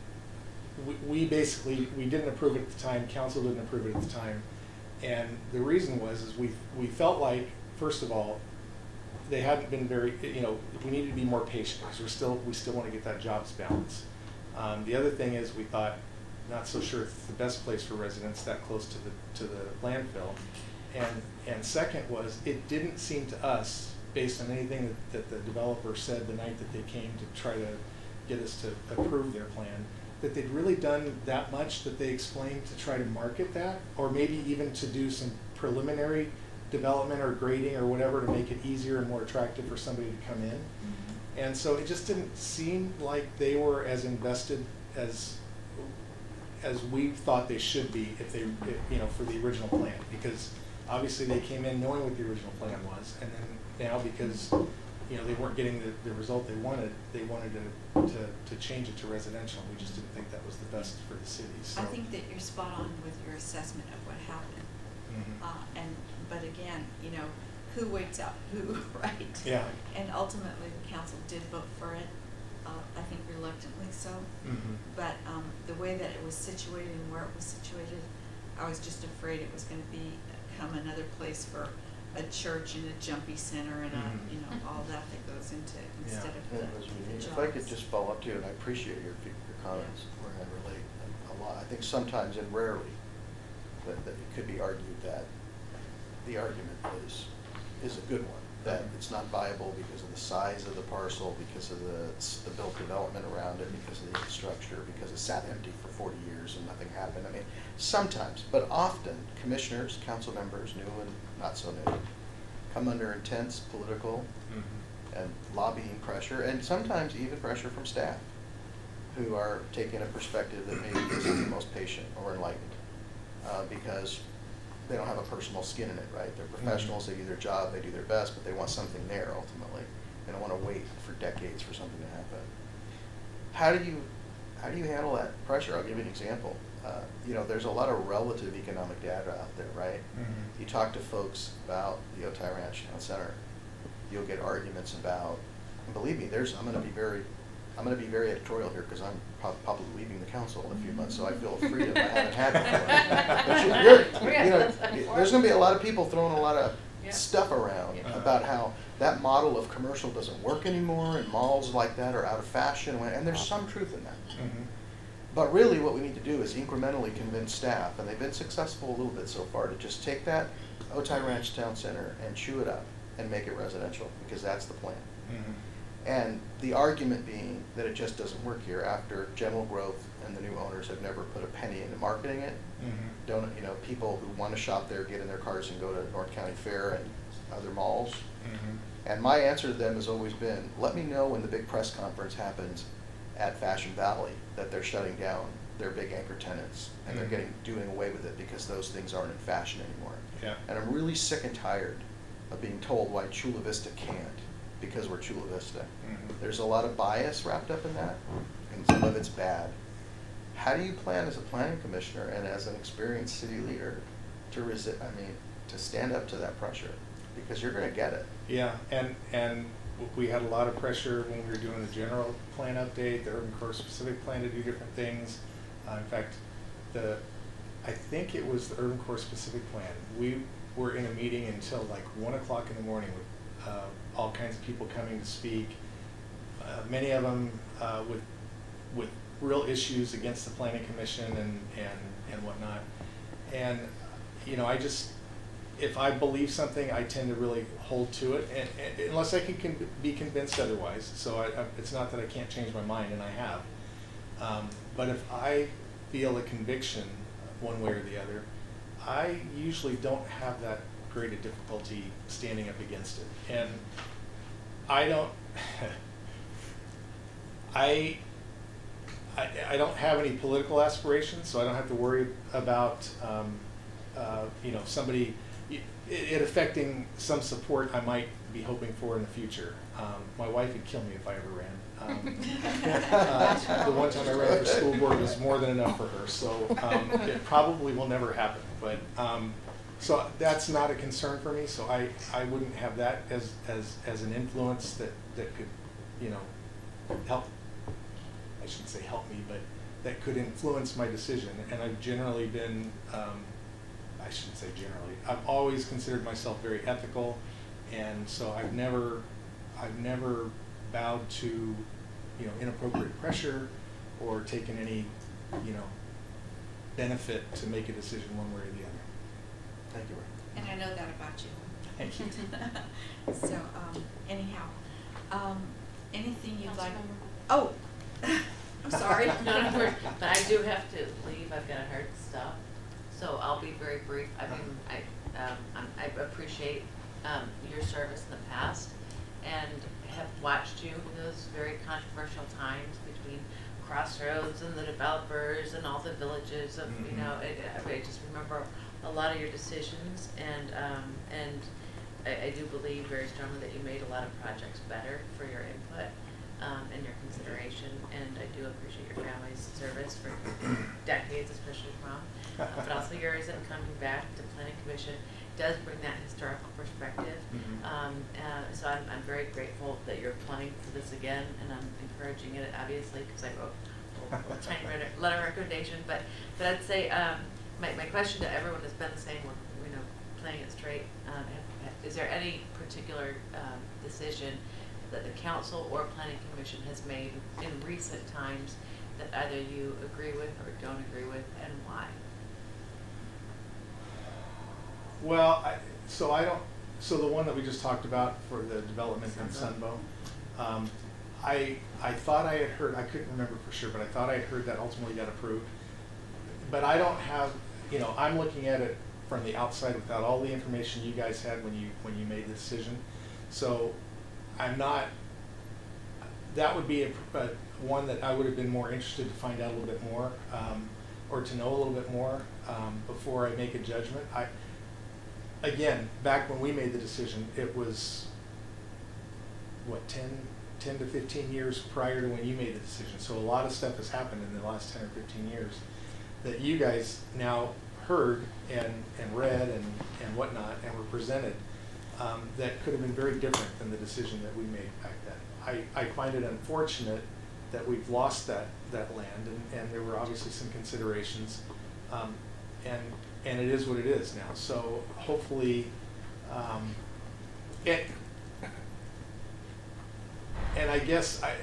we, we basically, we didn't approve it at the time, council didn't approve it at the time. And the reason was, is we, we felt like, first of all, they hadn't been very, you know, we needed to be more patient because we're still, we still want to get that jobs balance. Um, the other thing is we thought, not so sure it's the best place for residents that close to the, to the landfill. And, and second was, it didn't seem to us, based on anything that, that the developer said the night that they came to try to get us to approve their plan, that they'd really done that much that they explained to try to market that, or maybe even to do some preliminary development or grading or whatever to make it easier and more attractive for somebody to come in. Mm-hmm. And so it just didn't seem like they were as invested as as we thought they should be if they, if, you know, for the original plan, because obviously they came in knowing what the original plan was, and then now because, you know, they weren't getting the, the result they wanted, they wanted to, to to change it to residential. We just didn't think that was the best for the city. So I think that you're spot on with your assessment of what happened. Mhm. Uh, and, but again, you know, who waits out who, right? Yeah. And ultimately, the council did vote for it, uh, I think reluctantly so. Mhm. But um, the way that it was situated and where it was situated, I was just afraid it was going to become another place for a church and a jumpy center and a, Mhm. you know, all that that goes into it Yeah. instead of Yeah, the, as we the need. jobs. If I could just follow up too, and I appreciate your, your comments, where I relate a lot. I think sometimes, and rarely, that, that it could be argued that the argument is, is a good one, that it's not viable because of the size of the parcel, because of the, the built development around it, because of the infrastructure, because it sat empty for forty years and nothing happened. I mean, sometimes, but often, commissioners, council members, new and not so new, come under intense political Mm-hmm. and lobbying pressure, and sometimes even pressure from staff, who are taking a perspective that maybe isn't the most patient or enlightened, uh, because they don't have a personal skin in it, right? They're professionals, they do their job, they do their best, but they want something there ultimately. They don't want to wait for decades for something to happen. How do you, how do you handle that pressure? I'll give you an example. Uh, you know, there's a lot of relative economic data out there, right? Mm-hmm. You talk to folks about the Otay Ranch Town Center, you'll get arguments about, and believe me, there's, I'm going to be very, I'm going to be very editorial here because I'm prob- probably leaving the council in a few months, so I feel freedom I haven't had before. But you, you're, you know, there's going to be a lot of people throwing a lot of Yeah. stuff around Yeah. about how that model of commercial doesn't work anymore, and malls like that are out of fashion, and there's some truth in that. Mm-hmm. But really what we need to do is incrementally convince staff, and they've been successful a little bit so far, to just take that Otay Ranch Town Center and chew it up and make it residential, because that's the plan. Mm-hmm. And the argument being that it just doesn't work here after general growth and the new owners have never put a penny into marketing it. Mm-hmm. Don't, you know, people who want to shop there get in their cars and go to North County Fair and other malls. Mm-hmm. And my answer to them has always been, let me know when the big press conference happens at Fashion Valley that they're shutting down their big anchor tenants and Mhm. they're getting doing away with it because those things aren't in fashion anymore. Yeah. And I'm really sick and tired of being told why Chula Vista can't because we're Chula Vista. Mhm. There's a lot of bias wrapped up in that, and some of it's bad. How do you plan as a planning commissioner and as an experienced city leader to resist, I mean, to stand up to that pressure? Because you're gonna get it. Yeah, and, and w- we had a lot of pressure when we were doing the general plan update, the urban core specific plan to do different things. Uh, in fact, the, I think it was the urban core specific plan. We were in a meeting until like one o'clock in the morning with uh, all kinds of people coming to speak. Uh, many of them uh, with, with real issues against the planning commission and, and, and whatnot. And, you know, I just, if I believe something, I tend to really hold to it, and, and unless I can con- be convinced otherwise. So I, I, it's not that I can't change my mind, and I have. Um, but if I feel a conviction one way or the other, I usually don't have that great a difficulty standing up against it. And I don't, I, I, I don't have any political aspirations, so I don't have to worry about, um, uh, you know, somebody, it, it affecting some support I might be hoping for in the future. Um, my wife would kill me if I ever ran. Um, uh, the one time I ran for school board was more than enough for her, so um, it probably will never happen. But um, so that's not a concern for me. So I, I wouldn't have that as, as, as an influence that, that could, you know, help. I shouldn't say help me, but that could influence my decision. And I've generally been, um, I shouldn't say generally, I've always considered myself very ethical, and so I've never, I've never bowed to, you know, inappropriate pressure or taken any, you know, benefit to make a decision one way or the other. Thank you, Ray. And I know that about you. Thank you. So, um, anyhow, um, anything you'd like? Oh, I'm sorry. No, no, we're- but I do have to leave, I've got a hard stop, so I'll be very brief. I mean, I, um, I'm- I appreciate, um, your service in the past, and have watched you in those very controversial times between Crossroads and the developers and all the villages of, you Mhm. know, it, I I just remember a lot of your decisions, and, um, and I, I do believe very strongly that you made a lot of projects better for your input, um, and your consideration, and I do appreciate your family's service for decades, especially Mom, uh, but also yours, and coming back to Planning Commission does bring that historical perspective. Mhm. Um, uh, so I'm, I'm very grateful that you're applying for this again, and I'm encouraging it, obviously, because I wrote a little, little tiny letter, letter recommendation, but, but I'd say, um, my, my question to everyone has been the same, we're, you know, playing it straight. Um, have, is there any particular, um, decision that the council or planning commission has made in recent times that either you agree with or don't agree with, and why? Well, I, so I don't, so the one that we just talked about for the development in Sunbow, um, I, I thought I had heard, I couldn't remember for sure, but I thought I had heard that ultimately got approved. But I don't have, you know, I'm looking at it from the outside without all the information you guys had when you, when you made the decision. So I'm not, that would be a, a, one that I would have been more interested to find out a little bit more, um, or to know a little bit more um, before I make a judgment. I, again, back when we made the decision, it was, what, ten, ten to fifteen years prior to when you made the decision. So a lot of stuff has happened in the last ten or fifteen years that you guys now heard and, and read and, and whatnot and were presented um, that could have been very different than the decision that we made back then. I, I find it unfortunate that we've lost that, that land, and, and there were obviously some considerations, um, and, and it is what it is now. So hopefully, um, it, and I guess I,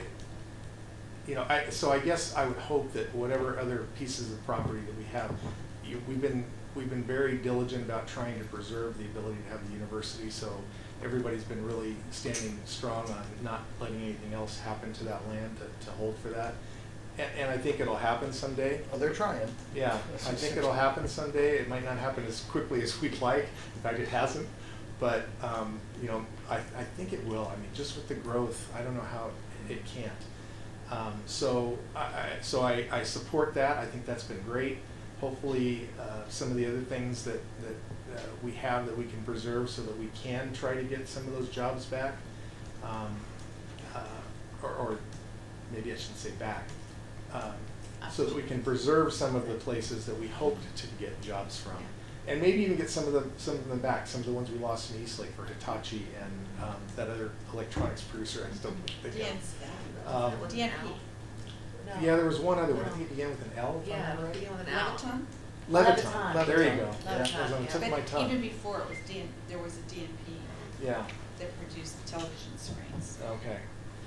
you know, I, so I guess I would hope that whatever other pieces of property that we have, you, we've been we've been very diligent about trying to preserve the ability to have the university. So everybody's been really standing strong on not letting anything else happen to that land to, to hold for that. And, and I think it'll happen someday. Well, they're trying. Yeah, I think it'll happen someday. It might not happen as quickly as we'd like. In fact, it hasn't. But um, you know, I, I think it will. I mean, just with the growth, I don't know how it, it can't. Um, so I, I, so I, I support that. I think that's been great. Hopefully, uh, some of the other things that, that uh, we have that we can preserve so that we can try to get some of those jobs back. Um, uh, or, or maybe I shouldn't say back. Um, so that we can preserve some of the places that we hoped to get jobs from. And maybe even get some of them, some of them back. Some of the ones we lost in Eastlake for Hitachi and um, that other electronics producer. I still think of. Um, D N P. No. Yeah, there was one other one. I No. think it began with an L. If Yeah, I'm not right. beginning with an L. Leviton? Leviton. Leviton. There you go. Leviton, Yeah, it was on the yeah. tip of my But tongue. even before it was D N, there was a D N P Yeah. that produced television screens. Okay.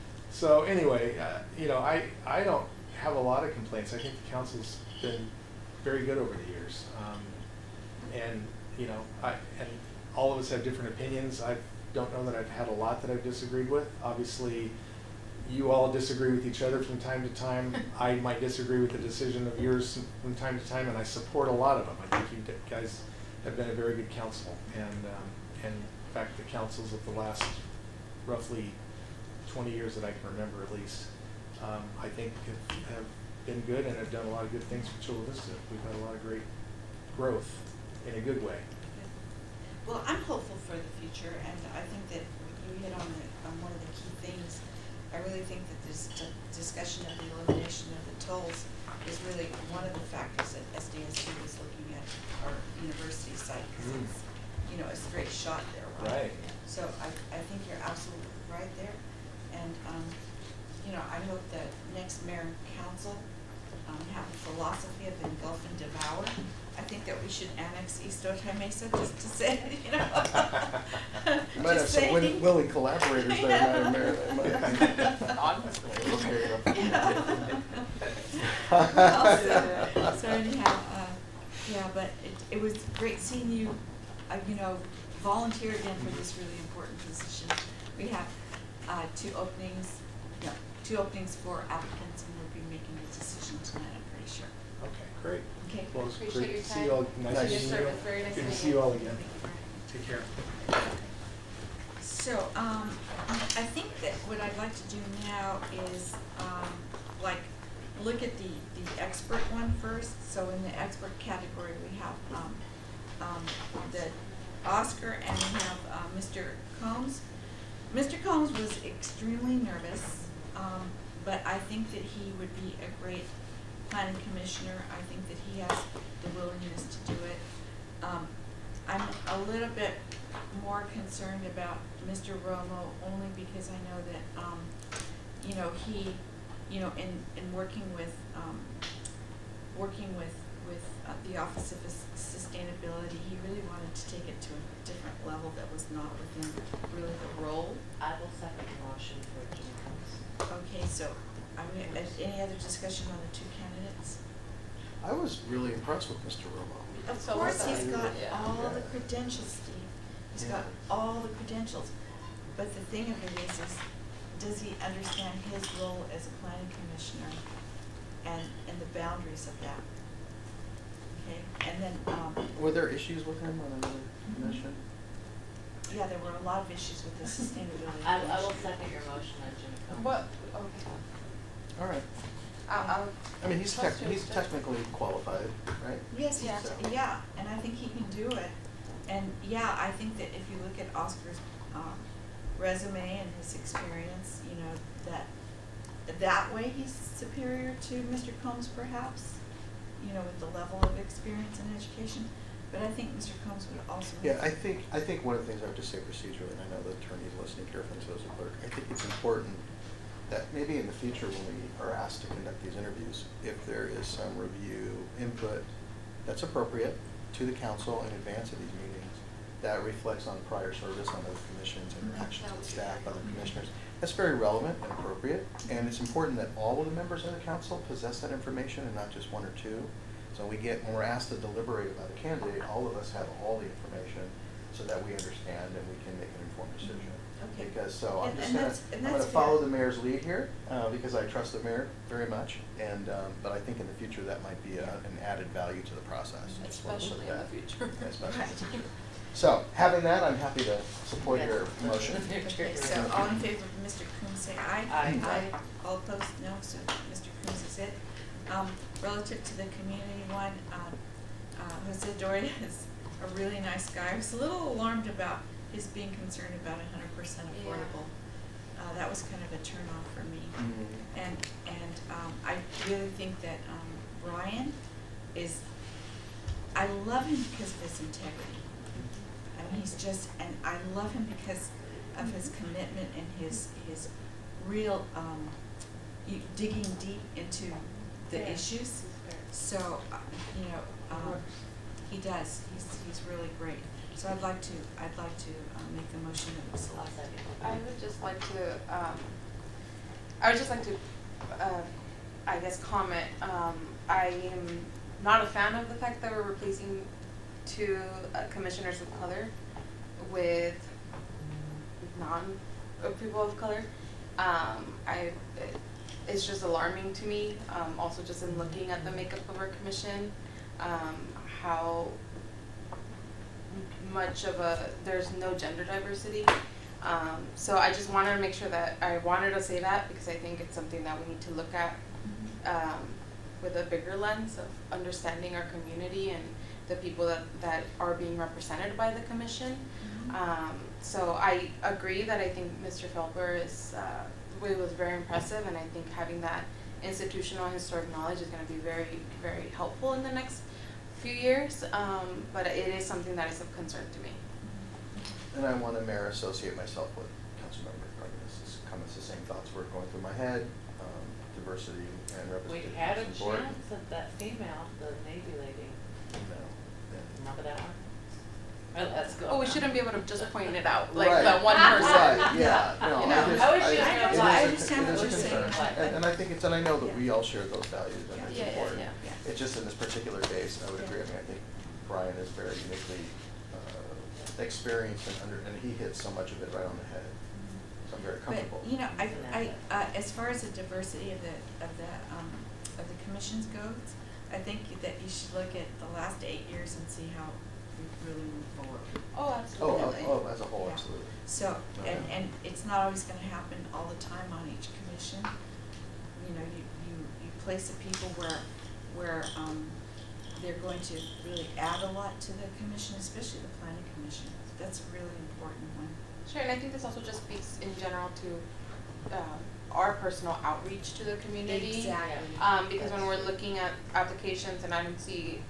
So anyway, uh, you know, I I don't have a lot of complaints. I think the council's been very good over the years. Um, and you know, I and all of us have different opinions. I don't know that I've had a lot that I've disagreed with. Obviously, you all disagree with each other from time to time. I might disagree with the decision of yours from time to time, and I support a lot of them. I think you guys have been a very good council, and um, and in fact, the councils of the last roughly twenty years that I can remember, at least, um, I think have, have been good and have done a lot of good things for Chula Vista. We've had a lot of great growth in a good way. Well, I'm hopeful for the future, and I think that you hit on, the, on one of the key things. I really think that this d discussion of the elimination of the tolls is really one of the factors that S D S U is looking at our university site, because Mm. it's, you know, a straight shot there, right? Right. So I, I think you're absolutely right there, and, um, you know, I hope that next mayor and council um, have the philosophy of engulf and devour. I think that we should annex East Otay Mesa, just to say, you know. You might have Just some saying. willing, willing collaborators there, Madam Mayor. That might- Well, so, so anyhow, uh, yeah, but it, it was great seeing you, uh, you know, volunteer again for this really important position. We have, uh, two openings, no, two openings for applicants, and we'll be making a decision tonight, I'm pretty sure. Okay, great. Okay. Well, it's Appreciate great your to see you all. time. Nice Nice to to see meet you. you. Very nice Good to meeting see you. you all again. Take care. So, um, I think that what I'd like to do now is, um, like, look at the, the expert one first. So in the expert category, we have, um, um, the Oscar, and we have, uh, Mister Combs. Mister Combs was extremely nervous, um, but I think that he would be a great planning commissioner. I think that he has the willingness to do it. Um, I'm a little bit more concerned about Mister Romo, only because I know that, um, you know, he, you know, in, in working with, um, working with, with uh, the Office of Sustainability, he really wanted to take it to a different level that was not within really the role. I will second the motion for Jim Combs. Okay, so, I mean, uh, any other discussion on the two candidates? I was really impressed with Mister Romo. Of So course, what's he's that? got Yeah. all the credentials, Steve. He's got Yeah. all the credentials. But the thing of it is, is does he understand his role as a planning commissioner and, and the boundaries of that? Okay, and then, um, Were there issues with him on another commission? yeah, there were a lot of issues with the sustainability. I, I will commission. second your motion on Jimmy Combs. What, okay. All right. I'll, I'll. I mean, he's tech, trust you, he's but- technically qualified, right? Yes, Yeah. he's, yeah, and I think he can do it. And yeah, I think that if you look at Oscar's um, resume and his experience, you know, that that way he's superior to Mister Combs perhaps, you know, with the level of experience and education. But I think Mister Combs would also. Yeah, I think, I think one of the things I have to say procedurally, and I know the attorney's listening carefully, so is the clerk, I think it's important that maybe in the future when we are asked to conduct these interviews, if there is some review input that's appropriate to the council in advance of these meetings, that reflects on prior service on other commissions, interactions with staff, other commissioners. That's very relevant and appropriate, and it's important that all of the members of the council possess that information and not just one or two. So we get, when we're asked to deliberate about a candidate, all of us have all the information so that we understand and we can make an informed decision. Okay. Because, so I'm And- just and gonna, that's- and I'm gonna that's follow fair. the mayor's lead here, uh, because I trust the mayor very much, and, um, but I think in the future that might be a, an added value to the process. Just wanna put Especially in the that- future. yeah, Especially in the future. So, having that, I'm happy to support your motion. Okay, so all in favor of Mister Coombs, say aye. Aye. Aye. All opposed, no, so Mister Coombs is it. Um, relative to the community one, um, uh, Jose Doria is a really nice guy. I was a little alarmed about his being concerned about a hundred percent Yeah. affordable. Uh, that was kind of a turn off for me. Mhm. And, and, um, I really think that, um, Brian is, I love him because of his integrity. I mean, he's just, and I love him because of his commitment and his, his real, um, you- digging deep into the Yeah. issues. So, uh, you know, um, he does, he's, he's really great. So I'd like to, I'd like to, uh, make the motion that we I'll select. second. I would just like to, um, I would just like to, uh, I guess, comment, um, I am not a fan of the fact that we're replacing two uh, commissioners of color with non, uh, people of color. Um, I, it, it's just alarming to me, um, also just in looking at the makeup of our commission, um, how much of a, there's no gender diversity. Um, so I just wanted to make sure that, I wanted to say that because I think it's something that we need to look at um, with a bigger lens of understanding our community and the people that, that are being represented by the commission. Um, so I agree that I think Mister Felber is, uh, it was very impressive, and I think having that institutional and historic knowledge is going to be very, very helpful in the next few years, um, but it is something that is of concern to me. And I want to, Mayor, associate myself with Councilmember Cardenas. It's kind of the same thoughts were going through my head. Um, diversity and We representation had a is important. chance at that female, the Navy lady. You know, and- Remember that one? Or let's go. Oh, we shouldn't be able to just point it out, like Right. the one person. Right, yeah, no, You I know. just, I wish I, you it had is no a- lie. I understand it what is a you're saying. concern. And, and I think it's, and I know that we Yeah. all share those values, and Yeah. it's Yeah, yeah, important. yeah, yeah. It's just in this particular case, I would Yeah. agree, I mean, I think Brian is very uniquely, uh, experienced and under, and he hits so much of it right on the head. So I'm very comfortable. But, you know, I, I, uh, as far as the diversity of the, of the, um, of the commissions goes, I think that you should look at the last eight years and see how we've really moved forward. Oh, Oh, absolutely. oh, oh, as a whole, Yeah. absolutely. So, Oh, and, yeah. and it's not always gonna happen all the time on each commission. You know, you, you, you place the people where, where, um, they're going to really add a lot to the commission, especially the planning commission. That's a really important one. Sure, and I think this also just speaks in general to um, our personal outreach to the community. Exactly. Um, because when we're looking at applications and I don't see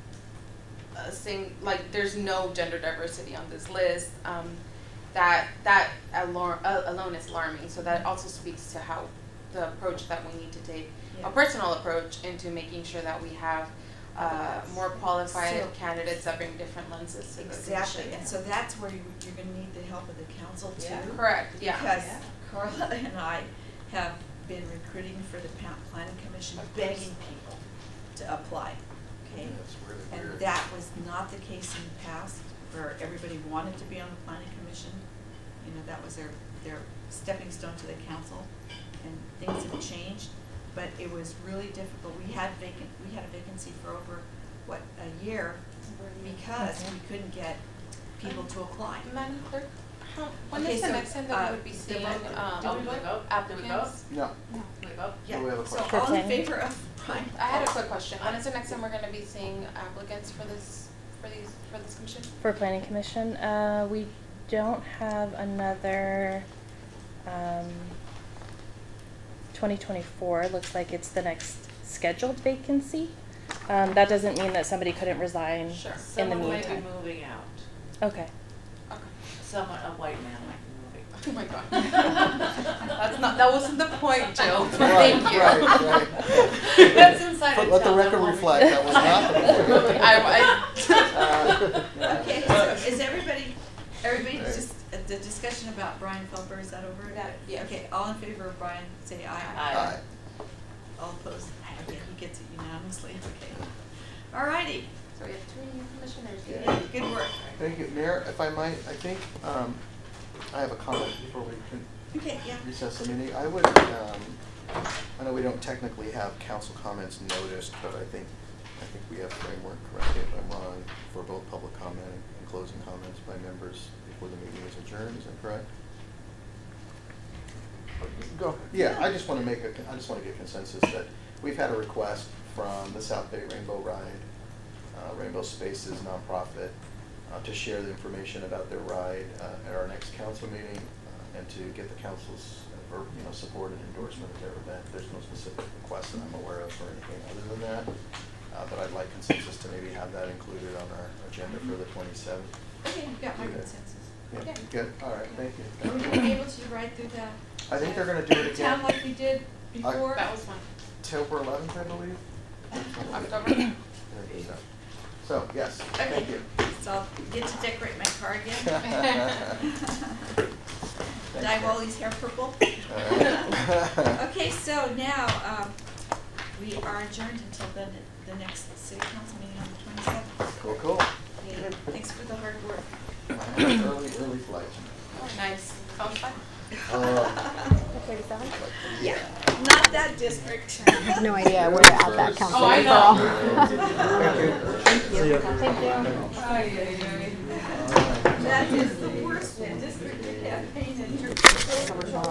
a sing, like there's no gender diversity on this list, um, that that alor- uh, alone is alarming. So that also speaks to how the approach that we need to take, Yeah. a personal approach into making sure that we have uh, more qualified So- candidates that bring different lenses to the Exactly, commission. and so that's where you, you're gonna need the help of the council too. Yeah. Correct, yeah. Because Yeah. Carla and I have been recruiting for the pa- planning commission, Of course. begging people to apply, okay? Yeah, it's really And weird. that was not the case in the past, where everybody wanted to be on the planning commission. You know, that was their, their stepping stone to the council, and things have changed. But it was really difficult. We had vacant, we had a vacancy for over, what, a year, because we couldn't get people to apply. Madam Clerk, how, when Okay, is the so, next time that uh, we would be the seeing, vote- um, Did we vote? Did we vote? applicants? No, Can we vote? Yeah, we have a so question. For all in planning? favor of Brian? I had a quick question. When is the next time we're gonna be seeing applicants for this, for these, for this commission? For planning commission, uh, we don't have another, um, twenty twenty-four, looks like it's the next scheduled vacancy. Um, that doesn't mean that somebody couldn't resign Sure. in the Someone might be meantime. moving out. Okay. Okay. Someone, a white man might be moving. Oh my god. That's not, that wasn't the point, Jill. Right, Thank you. right, right. That's inside But and let the tell record them all. reflect, that was not the point. I, I, Uh, Okay, so is everybody, everybody Right. just, uh, the discussion about Brian Felber, is that over? That- yes. Okay, all in favor of Brian, say aye. Aye. All opposed? Okay, he gets it unanimously, okay. All righty, So we have three new commissioners. Yeah. good work. Thank you, Mayor, if I might, I think, um, I have a comment before we can Okay, yeah. recess the meeting. I would, um, I know we don't technically have council comments noticed, but I think, I think we have framework, correct me if I'm wrong, for both public comment and closing comments by members before the meeting is adjourned, is that correct? Go. Yeah, I just want to make a, I just want to get consensus that we've had a request from the South Bay Rainbow Ride, uh, Rainbow Spaces nonprofit, uh, to share the information about their ride uh, at our next council meeting, uh, and to get the council's, uh, ver- you know, support and endorsement of their event. There's no specific request that I'm aware of for anything other than that, uh, but I'd like consensus to maybe have that included on our agenda for the twenty-seventh. Okay, you got my Okay. consensus. Yeah, Yeah. good, all right, thank you. Are we gonna be able to ride through the? I think they're gonna do it the Town again. like we did before? That was fun. October eleventh, I believe. October? There you go. So, yes, thank Okay, you. so I'll get to decorate my car again. Thanks, Dye Mayor. Wally's hair purple. All right. Okay, so now, um, we are adjourned until the, the next city council meeting on the twenty-seventh. Cool, cool. Thanks for the hard work. I had an early, early flight. Nice. Sounds fun. Uh, thirty-seven? Yeah, not that district. I have no idea where at that council. Oh, I girl. Thank you. Thank you. That is the worst district to campaign in.